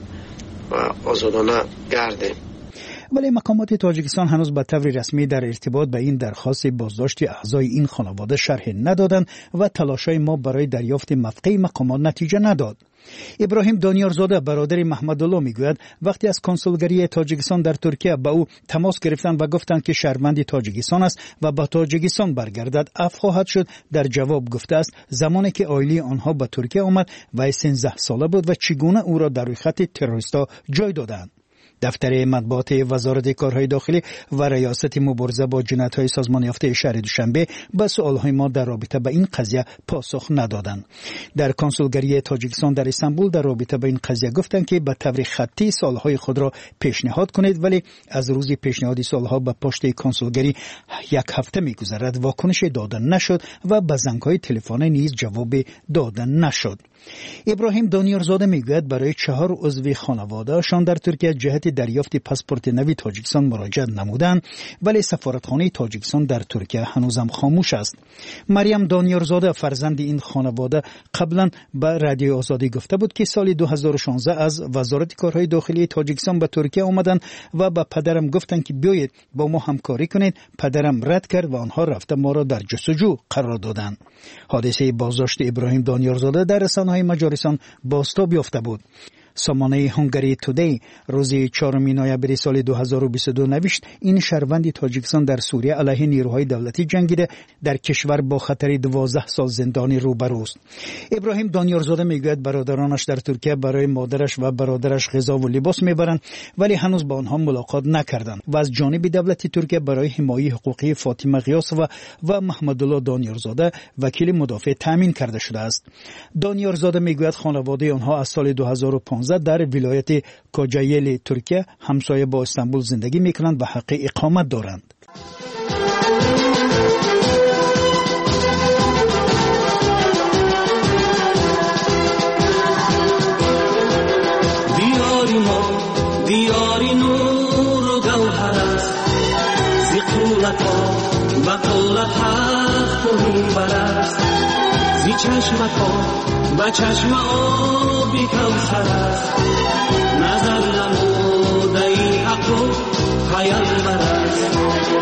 آزادانه گردیم.
ولی مقامات تاجیکستان هنوز به طور رسمی در ارتباط به این درخواست بازداشت اعضای این خانواده شرح ندادند و تلاش‌های ما برای دریافت موقع مقامات نتیجه نداد. ابراهیم دانیارزاده برادر محمدالله میگوید وقتی از کنسولگری تاجیکستان در ترکیه به او تماس گرفتند و گفتند که شهروند تاجیکستان است و به تاجیکستان برگردد عفو خواهد شد، در جواب گفته است زمانی که عائله آنها به ترکیه آمد و 13 ساله بود و چگونه او را در روی خط تروریستا جای دادند. دفتر مطبوعات وزارت کارهای داخلی و ریاست مبارزه با جنایت‌های سازمان یافته شهر دوشنبه به سوال‌های ما در رابطه با این قضیه پاسخ ندادند. در کنسولگری تاجیکستان در استانبول در رابطه با این قضیه گفتند که به طور خطی سوال‌های خود را پیشنهاد کنید، ولی از روز پیشنهاد سوال‌ها به پشت کنسولگری 1 هفته می‌گذرد، واکنش داده نشد و به زنگ‌های تلفنی نیز جواب داده نشد. ابراهیم دانیارزاده میگوید برای 4 عضو خانواده‌شان در ترکیه جهت دریافت پاسپورت نوی تاجیکستان مراجعه نمودند، ولی سفارتخانه تاجیکستان در ترکیه هنوزم خاموش است. مریم دانیارزاده فرزند این خانواده قبلا به رادیو آزادی گفته بود که سال 2016 از وزارت کارهای داخلی تاجیکستان به ترکیه آمدند و به پدرم گفتند که بیایید با ما همکاری کنید. پدرم رد کرد و آنها رفته ما را در جستجو قرار دادند. حادثه بازداشت ابراهیم دانیارزاده در رسانه‌های مجارستان بازتاب یافته بود. سامانه هنگری تودی روز 4 نوامبر سال 2022 نوشت این شهروند تاجیکستان در سوریه علیه نیروهای دولتی جنگیده، در کشور با خطر 12 سال زندانی روبروست. ابراهیم دانیارزاده میگوید برادرانش در ترکیه برای مادرش و برادرش غذا و لباس میبرند، ولی هنوز با آنها ملاقات نکردند و از جانب دولت ترکیه برای حمایت حقوقی فاطمه غیاسووا و محمدالله دانیارزاده وکیل مدافع تامین کرده شده است. دانیارزاده میگوید خانواده آنها از سال 2015 در ولایت کوجایل ترکیه همسایه با استانبول زندگی میکنند و حق اقامت دارند.
دیاری نور و گوهر است، زی قولت ها و قولت حق و میبر است، زی چشمت ها و چشم آبی کوثر است، نظر نموده ای حق و پیامبر است.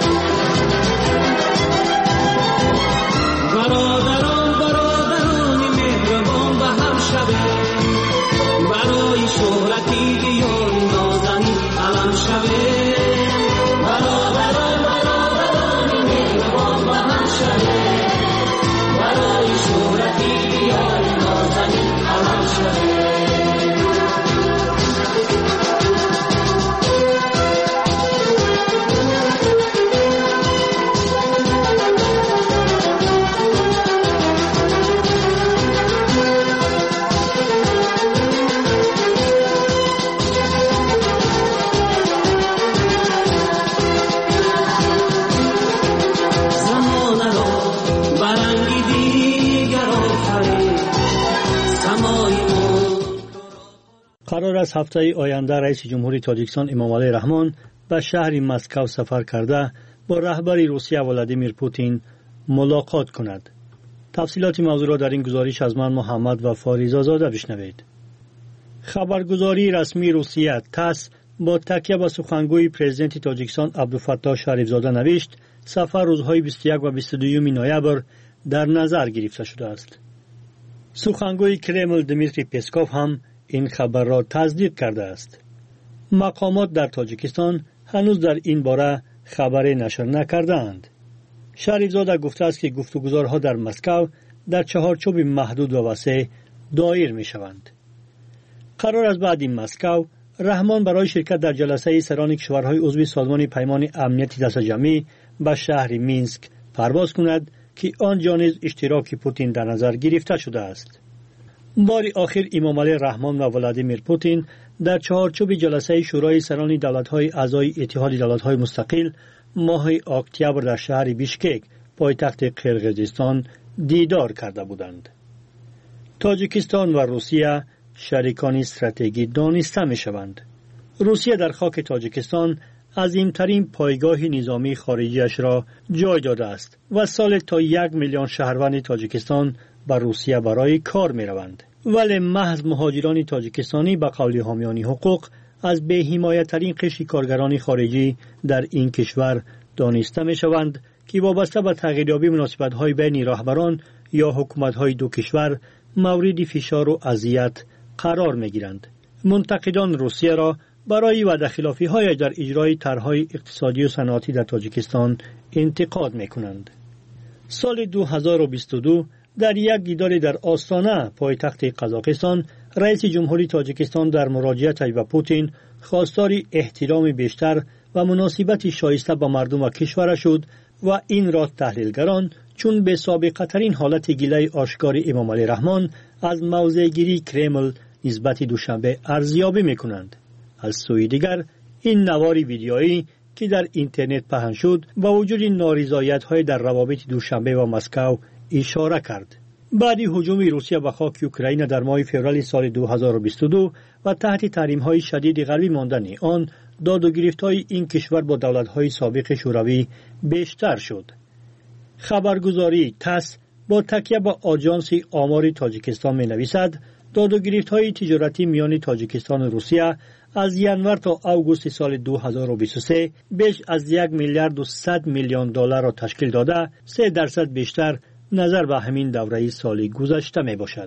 برادران مهربان به هم شوه، برای شهرتی دیاری نازنین علم شوه. برادران مهربان به هم شوه، برای شهرتی دیاری نازنین علم شوه.
قرار است هفته آینده رئیس جمهوری تاجیکستان امامعلی رحمان به شهر مسکو سفر کرده با رهبر روسیه ولادیمیر پوتین ملاقات کند. تفصیلات موضوع را در این گزارش از من محمد و فاریزاده بشنوید. خبرگزاری رسمی روسیه تاس با تکیه به سخنگوی پرزیدنت تاجیکستان عبدالفتاح شریفزاده نوشت سفر روزهای 21 و 22 نوامبر در نظر گرفته شده است. سخنگوی کرمل دمیتری پسکوف هم این خبر را تصدیق کرده است. مقامات در تاجیکستان هنوز در این باره خبری نشر نکردند. شریفزاده گفته است که گفتگوها در مسکو در چهارچوب محدود و وسیع دایر می شوند. قرار است بعد این مسکو رحمان برای شرکت در جلسه سران کشورهای عضو سازمان پیمان امنیت دست جمعی به شهر مینسک پرواز کند که آنجا نیز اشتراک پوتین در نظر گرفته شده است. بار آخر امامعلی رحمان و ولادیمیر پوتین در چهارچوب جلسه شورای سران دولت‌های اعضای اتحاد دولت‌های مستقل ماه اکتبر در شهر بیشکک پایتخت قرقیزستان دیدار کرده بودند. تاجیکستان و روسیه شریکان استراتژیک دانسته می شوند. روسیه در خاک تاجیکستان عظیمترین پایگاه نظامی خارجیش را جای داده است و سال تا 1 میلیون شهروند تاجیکستان به روسیه برای کار می روند. ولی محض مهاجران تاجیکستانی به قول حامیان حقوق از بی‌حمایه‌ترین قشر کارگران خارجی در این کشور دانسته می شوند که وابسته به تغییریابی مناسبت‌های بین رهبران یا حکومت‌های دو کشور مورد فشار و اذیت قرار می گیرند. منتقدان روسیه را برای وعده‌خلافی‌هایش در اجرای طرح‌های اقتصادی و صنعتی در تاجیکستان انتقاد می کنند. سال 2022 در یک دیدار در آستانه پایتخت قزاقستان، رئیس جمهوری تاجیکستان در مراجعتش به پوتین خواستار احترام بیشتر و مناسبت شایسته با مردم و کشور شد و این را تحلیلگران چون به سابقه ترین حالت گیله آشکار امام علی رحمان از موضع گیری کرمل نسبت دوشنبه ارزیابی می کنند. از سوی دیگر این نوار ویدیویی که در اینترنت پهن شد با وجود نارضایت‌های در روابط دوشنبه و مسکو اشاره کرد. بعدی هجوم روسیه به خاک اوکراین در ماه فوریه سال 2022 و تحت تحریم‌های شدید غربی ماندن آن، داد و گرفت‌های این کشور با دولت‌های سابق شوروی بیشتر شد. خبرگزاری تاس با تکیه به آژانس آمار تاجیکستان می‌نویسد داد و گرفت‌های تجارتی میان تاجیکستان و روسیه از ینور تا آگوست سال 2023 بیش از 1 میلیارد و 100 میلیون دلار را تشکیل داده، 3% بیشتر نظر به همین دوره سال گذشته می باشد.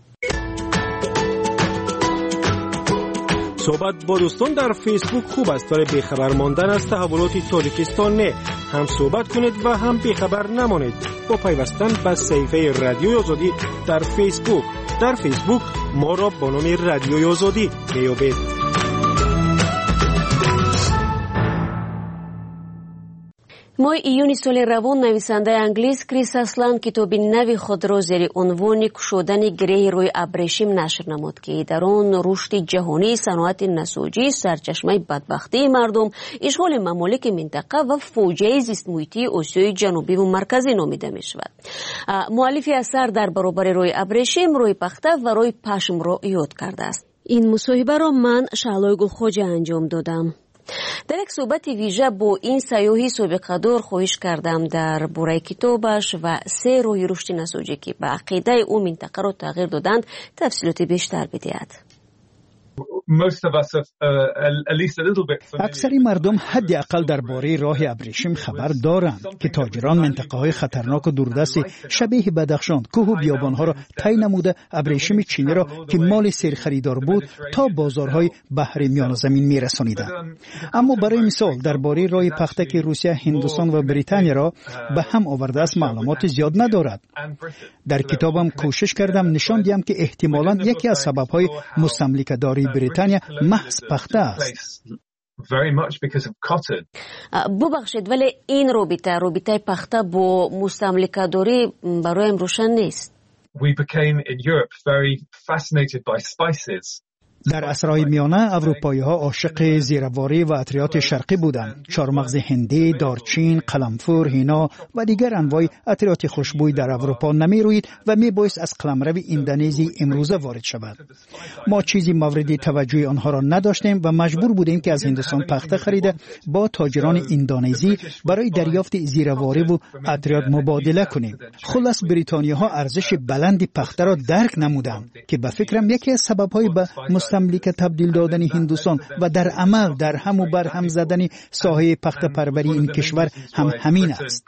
صحبت با دوستان در فیسبوک خوب است، برای بیخبر ماندن از تحولات تاجیکستان نه. هم صحبت کنید و هم بیخبر نمانید با پیوستن به صفحه رادیوی آزادی در فیسبوک. در فیسبوک ما را با نام رادیوی آزادی میابید.
ماه ایون سال روان نویسنده انگلیس کریس اسلند کتابی نوی خود را زیر عنوان کشودن گره روی ابریشم نشر نمود که در آن رشد جهانی صنعت نساجی سرچشمه بدبختی مردم، اشغال ممالک منطقه و فوجه زیست محیطی آسیای جنوبی و مرکزی نامیده می شود. مؤلف اثر در برابر روی ابریشم، روی پخته و روی پشم را یاد کرده است. این مصاحبه را من شعلای گلخواجه انجام دادم. در یک صحبت ویژه با این سیاحی سابقه‌دار خواهش کردم در باره کتابش و 3 راه رشد نساجی که به عقیده او منطقه را تغییر دادند تفصیلات بیشتر بدهد.
اکثر مردم حداقل درباره راه ابریشم خبر دارند که تاجران منطقه‌های خطرناک و دوردست شبیه بدخشان، کوه و بیابان‌ها را طی نموده ابریشم چینی را که مال سیر خریدار بود تا بازارهای بحر میان زمین می‌رسانیدند. اما برای مثال درباره راه پخته که روسیه، هندوستان و بریتانیا را به هم آورده است معلومات زیاد ندارد. در کتابم کوشش کردم نشان دهم که احتمالاً یکی از سبب‌های مستملکه‌داری بریتانیا محض پخته است.
ببخشید ولی این رابطه پخته با مستملکه‌داری برایم روشن نیست.
در عصرهای میانه اروپایی‌ها عاشق زیرواری و عطریات شرقی بودند. چارمغز هندی، دارچین، قلمفور، هینا و دیگر انواع عطریات خوشبوی در اروپا نمی‌روید و میبایست از قلمرو اندونزی امروزه وارد شود. ما چیزی مورد توجه آنها را نداشتیم و مجبور بودیم که از هندوستان پخته خریده با تاجران اندونزی برای دریافت زیرواری و عطریات مبادله کنیم. خلاص بریتانیاها ارزش بلند پخته را درک نمودند که به فکرم یکی از سبب‌های به مستملک تبدیل دادن هندوستان و در عمل در هم و بر هم زدن ساحه پخته پروری این کشور هم همین است.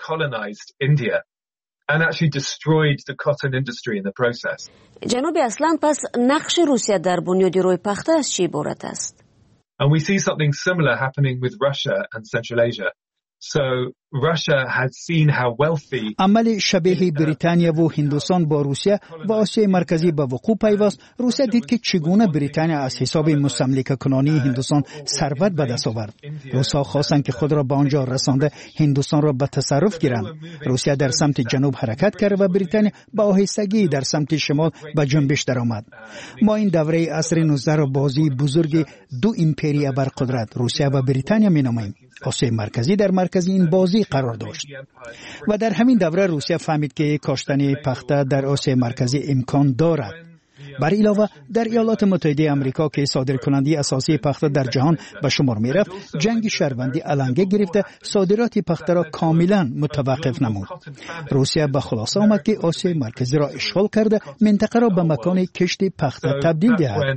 جناب اسلام، پس نقش روسیه در بنیاد روی پخته از چی عبارت است؟
And we see something similar happening with Russia and Central Asia. So Russia had seen how wealthy
عمل شبیه بریتانیا و هندوستان با روسیه و آسیای مرکزی به وقوع پیوست. روسیه دید که چگونه بریتانیا از حساب مستملکه کنانی هندوستان ثروت به دست آورد. روس‌ها خواستند که خود را به آنجا رسانده هندوستان را به تصرف گیرند. روسیه در سمت جنوب حرکت کرد و بریتانیا با آهستگی در سمت شمال به جنبش درآمد. ما این دوره عصر 19 را بازی بزرگ دو ایمپری ابرقدرت روسیه و بریتانیا می‌نامیم. آسیای مرکزی در مرکز این بازی قرار داشت و در همین دوره روسیه فهمید که کاشتن پخته در آسیای مرکزی امکان دارد. بر علاوه در ایالات متحده آمریکا که صادرکننده اساسی پخته در جهان به شمار می رفت، جنگ شهروندی علنگه گرفته صادرات پخته را کاملا متوقف نمود. روسیه به خلاصه آمد که آسیای مرکزی را اشغال کرده منطقه را به مکان کشت پخته تبدیل دهد.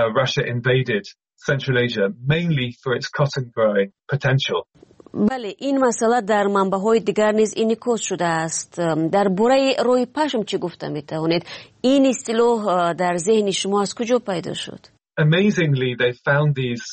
بله، این مسئله در منبع‌های دیگر نیز انعکاس شده است. در باره روی پشم چی گفته می‌توانید؟ این اصطلاح در ذهن شما از کجا پیدا شد؟
Amazingly, they found these